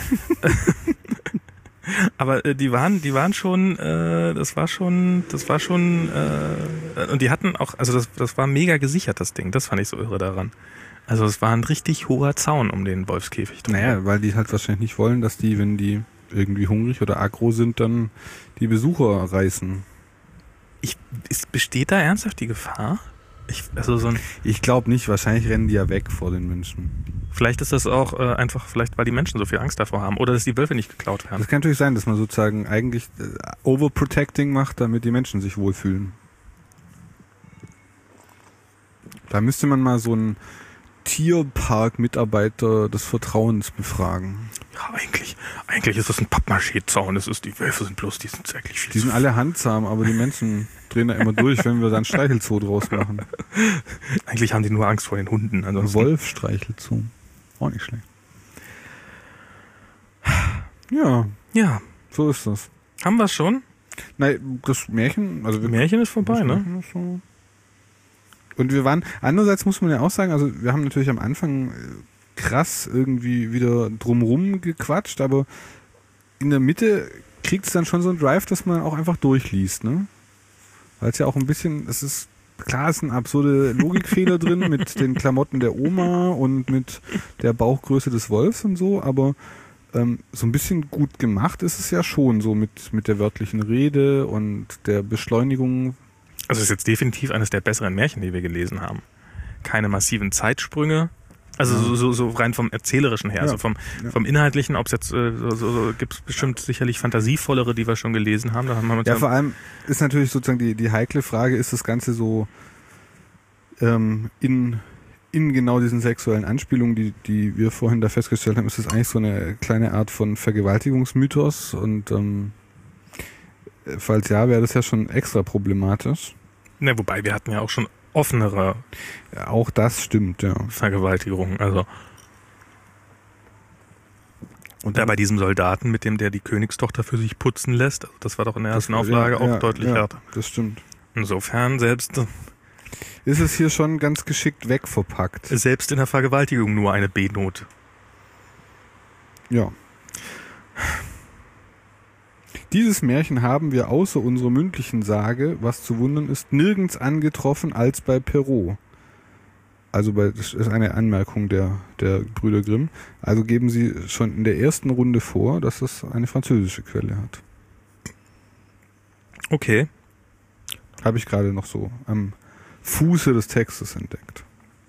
aber äh, die waren, die waren schon, äh, das war schon, das war schon, äh, und die hatten auch, also das, das war mega gesichert, das Ding. Das fand ich so irre daran. Also es war ein richtig hoher Zaun um den Wolfskäfig drum. Naja, weil die halt wahrscheinlich nicht wollen, dass die, wenn die irgendwie hungrig oder aggro sind, dann die Besucher reißen. Ich, ist, besteht da ernsthaft die Gefahr? Ich, also so ein, ich glaube nicht, wahrscheinlich rennen die ja weg vor den Menschen. Vielleicht ist das auch äh, einfach, vielleicht weil die Menschen so viel Angst davor haben oder dass die Wölfe nicht geklaut werden. Das kann natürlich sein, dass man sozusagen eigentlich äh, Overprotecting macht, damit die Menschen sich wohlfühlen. Da müsste man mal so einen Tierpark-Mitarbeiter des Vertrauens befragen. Ja, eigentlich, eigentlich ist das ein Pappmaché-Zaun. Das ist, die Wölfe sind bloß, die sind wirklich viel Die sind alle handzahm, aber die Menschen drehen da immer durch, wenn wir dann Streichelzoo draus machen. Eigentlich haben die nur Angst vor den Hunden. Ansonsten. Wolf-Streichelzoo. Auch nicht schlecht. Ja. Ja. So ist das. Haben wir es schon? Nein, das Märchen, also wir, Märchen ist vorbei, ne? Ist so. Und wir waren, andererseits muss man ja auch sagen, also wir haben natürlich am Anfang krass irgendwie wieder drumrum gequatscht, aber in der Mitte kriegt es dann schon so einen Drive, dass man auch einfach durchliest, ne? Weil es ja auch ein bisschen, es ist, klar, es sind absurde Logikfehler drin mit den Klamotten der Oma und mit der Bauchgröße des Wolfs und so, aber ähm, so ein bisschen gut gemacht ist es ja schon, so mit, mit der wörtlichen Rede und der Beschleunigung. Also es ist jetzt definitiv eines der besseren Märchen, die wir gelesen haben. Keine massiven Zeitsprünge. Also ja. so, so, so rein vom Erzählerischen her, ja. also vom, ja. vom Inhaltlichen, ob es jetzt äh, so, so, so gibt es bestimmt sicherlich fantasievollere, die wir schon gelesen haben. Da haben wir uns ja, vor allem ist natürlich sozusagen die, die heikle Frage, ist das Ganze so ähm, in, in genau diesen sexuellen Anspielungen, die, die wir vorhin da festgestellt haben, ist das eigentlich so eine kleine Art von Vergewaltigungsmythos und ähm, falls ja, wäre das ja schon extra problematisch. Ne, wobei wir hatten ja auch schon offenere ja, auch das stimmt, ja. Vergewaltigungen. Also und da bei diesem Soldaten, mit dem der die Königstochter für sich putzen lässt, also das war doch in der ersten das, Auflage ja, auch ja, deutlich ja, härter. Das stimmt. Insofern selbst ist es hier schon ganz geschickt wegverpackt. Selbst in der Vergewaltigung nur eine B-Note. Ja. Dieses Märchen haben wir außer unserer mündlichen Sage, was zu wundern ist, nirgends angetroffen als bei Perrault. Also bei, das ist eine Anmerkung der, der Brüder Grimm. Also geben sie schon in der ersten Runde vor, dass es eine französische Quelle hat. Okay. Habe ich gerade noch so am Fuße des Textes entdeckt.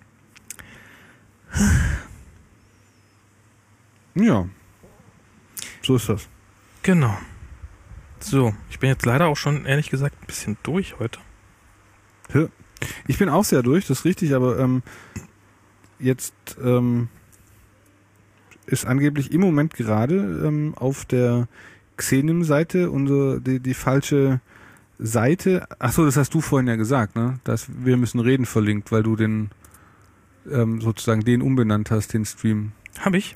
Ja. So ist das. Genau. So, ich bin jetzt leider auch schon, ehrlich gesagt, ein bisschen durch heute. Ja. Ich bin auch sehr durch, das ist richtig, aber ähm, jetzt ähm, ist angeblich im Moment gerade ähm, auf der Xenim-Seite unsere, die, die falsche Seite, achso, das hast du vorhin ja gesagt, ne? Dass wir müssen reden verlinkt, weil du den ähm, sozusagen den umbenannt hast, den Stream. Hab ich.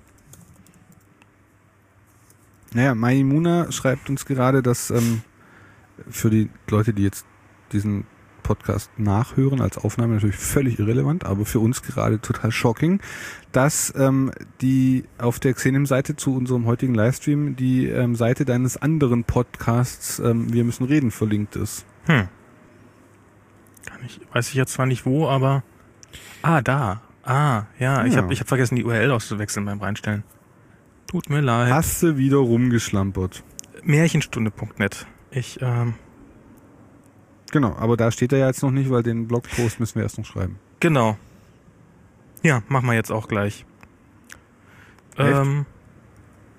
Naja, Maimuna schreibt uns gerade, dass ähm, für die Leute, die jetzt diesen Podcast nachhören, als Aufnahme natürlich völlig irrelevant, aber für uns gerade total shocking, dass ähm, die auf der Xenim-Seite zu unserem heutigen Livestream die ähm, Seite deines anderen Podcasts ähm, Wir müssen reden verlinkt ist. Hm. Kann ich, weiß ich jetzt zwar nicht wo, aber ah, da. Ah, ja, ich Ja. habe ich hab vergessen, die U R L auszuwechseln beim Reinstellen. Tut mir leid. Hast du wieder rumgeschlampert. Märchenstunde Punkt net. Ich, ähm, Genau, aber da steht er ja jetzt noch nicht, weil den Blogpost müssen wir erst noch schreiben. genau. Ja, machen wir jetzt auch gleich. Echt? Ähm,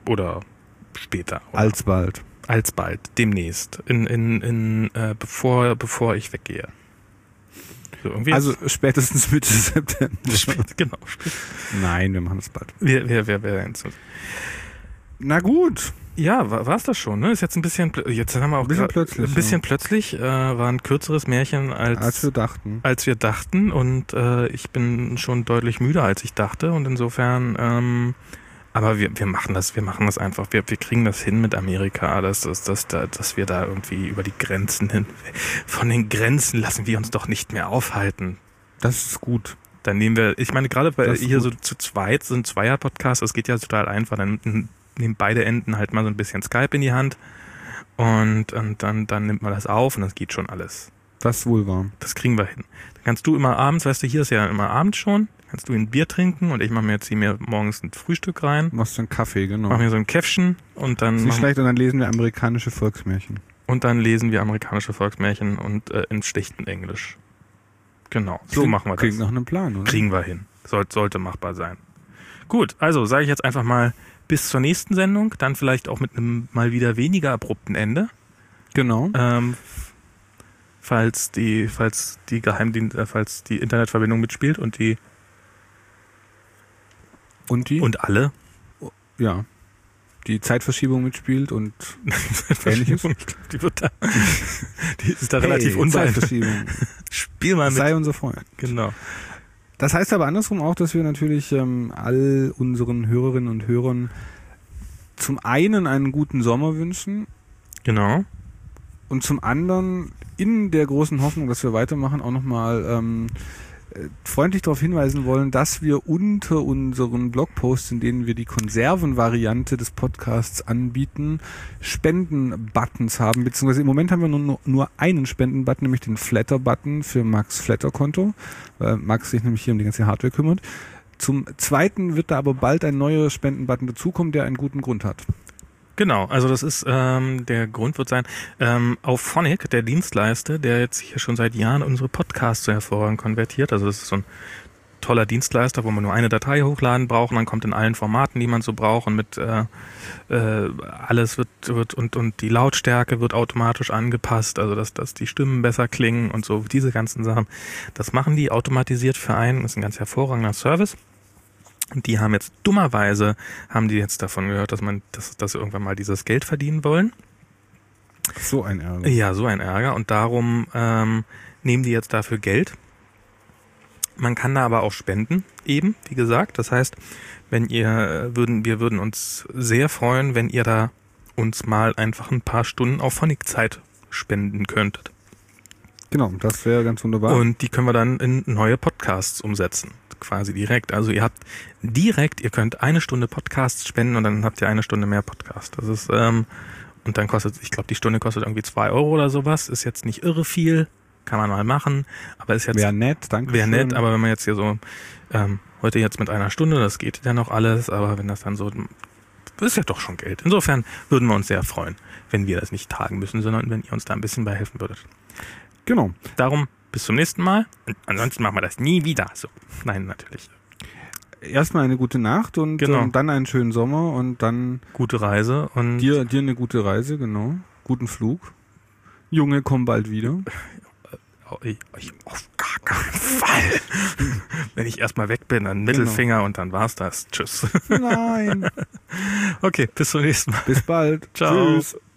oder später. Oder Alsbald. Alsbald, demnächst, in, in, in, äh, bevor, bevor ich weggehe. So, irgendwie Also spätestens Mitte September. spät, genau. Spät. Nein, wir machen das bald. Wir, wir, wir, wir, Na gut. Ja, war war's das schon, ne? Ist jetzt ein bisschen, plö- jetzt haben wir auch Ein bisschen gra- plötzlich, ein bisschen ja. plötzlich, äh, war ein kürzeres Märchen als, Als wir dachten. als wir dachten und äh, ich bin schon deutlich müder als ich dachte und insofern, ähm, aber wir, wir machen das, wir machen das einfach, wir, wir kriegen das hin mit Amerika, dass, dass, dass, da- dass wir da irgendwie über die Grenzen hin, von den Grenzen lassen wir uns doch nicht mehr aufhalten. Das ist gut. Dann nehmen wir, ich meine, gerade bei Das ist hier so gut. zu zweit sind Zweier-Podcasts, das geht ja total einfach, dann nehmen beide Enden halt mal so ein bisschen Skype in die Hand und, und dann, dann nimmt man das auf und das geht schon alles. Das ist wohl wahr. Das kriegen wir hin. Dann kannst du immer abends, weißt du, hier ist ja immer abends schon, kannst du ein Bier trinken und ich mache mir jetzt hier mir morgens ein Frühstück rein, Du machst einen Kaffee, genau. mache mir so ein Käffchen und dann, Ist nicht machen, schlecht, und dann lesen wir amerikanische Volksmärchen. und dann lesen wir amerikanische Volksmärchen und äh, in schlichtem Englisch. Genau, so Klingt- machen wir das. Klingt nach einem Plan, oder? Kriegen wir hin. Soll, sollte machbar sein. Gut, also sage ich jetzt einfach mal bis zur nächsten Sendung, dann vielleicht auch mit einem mal wieder weniger abrupten Ende. Genau. Ähm, falls die, falls die Geheimdienst, äh, falls die Internetverbindung mitspielt und die Und die? und alle. ja. Die Zeitverschiebung mitspielt und Ähnliches? Ich glaube, die wird da, die ist da Hey, relativ unbeeindruckt. Zeitverschiebung. Spiel mal mit. Sei unser Freund. Genau. Das heißt aber andersrum auch, dass wir natürlich ähm, all unseren Hörerinnen und Hörern zum einen einen guten Sommer wünschen Genau. und zum anderen in der großen Hoffnung, dass wir weitermachen, auch nochmal ähm, äh, freundlich darauf hinweisen wollen, dass wir unter unseren Blogposts, in denen wir die Konservenvariante des Podcasts anbieten, Spenden-Buttons haben, beziehungsweise im Moment haben wir nur, nur einen Spenden-Button, nämlich den Flatter-Button für Max Flatter-Konto, weil Max sich nämlich hier um die ganze Hardware kümmert. Zum Zweiten wird da aber bald ein neuer Spenden-Button dazukommen, der einen guten Grund hat. Genau, also das ist, ähm, der Grund wird sein, ähm, auf Phonic, der Dienstleister, der jetzt hier schon seit Jahren unsere Podcasts so hervorragend konvertiert, also das ist so ein toller Dienstleister, wo man nur eine Datei hochladen braucht und dann kommt in allen Formaten, die man so braucht und mit äh, äh, alles wird, wird und, und die Lautstärke wird automatisch angepasst, also dass, dass die Stimmen besser klingen und so, diese ganzen Sachen. Das machen die automatisiert für einen, das ist ein ganz hervorragender Service. Und die haben jetzt dummerweise, haben die jetzt davon gehört, dass man, dass, dass sie irgendwann mal dieses Geld verdienen wollen. So ein Ärger. Ja, so ein Ärger. Und darum ähm, nehmen die jetzt dafür Geld. Man kann da aber auch spenden, eben, wie gesagt. Das heißt, wenn ihr äh, würden, wir würden uns sehr freuen, wenn ihr da uns mal einfach ein paar Stunden auf Phonic-Zeit spenden könntet. Genau, das wäre ganz wunderbar. Und die können wir dann in neue Podcasts umsetzen. Quasi direkt. Also ihr habt direkt, ihr könnt eine Stunde Podcasts spenden und dann habt ihr eine Stunde mehr Podcast. Das ist, ähm, und dann kostet, ich glaube, die Stunde kostet irgendwie zwei Euro oder sowas. Ist jetzt nicht irre viel. Kann man mal machen. Aber ist jetzt. Wäre nett, danke. Wäre nett, aber wenn man jetzt hier so, ähm, heute jetzt mit einer Stunde, das geht ja noch alles, aber wenn das dann so, das ist ja doch schon Geld. Insofern würden wir uns sehr freuen, wenn wir das nicht tragen müssen, sondern wenn ihr uns da ein bisschen bei helfen würdet. Genau. Darum, bis zum nächsten Mal. Und ansonsten machen wir das nie wieder. So. Nein, natürlich. Erstmal eine gute Nacht und Genau. ähm, dann einen schönen Sommer und dann Gute Reise und dir, dir eine gute Reise, genau. Guten Flug. Junge, komm bald wieder. Oh, ich, ich, auf gar keinen Fall. Wenn ich erstmal weg bin, dann Mittelfinger und dann war's das. Tschüss. Nein. Okay, bis zum nächsten Mal. Bis bald. Ciao. Tschüss.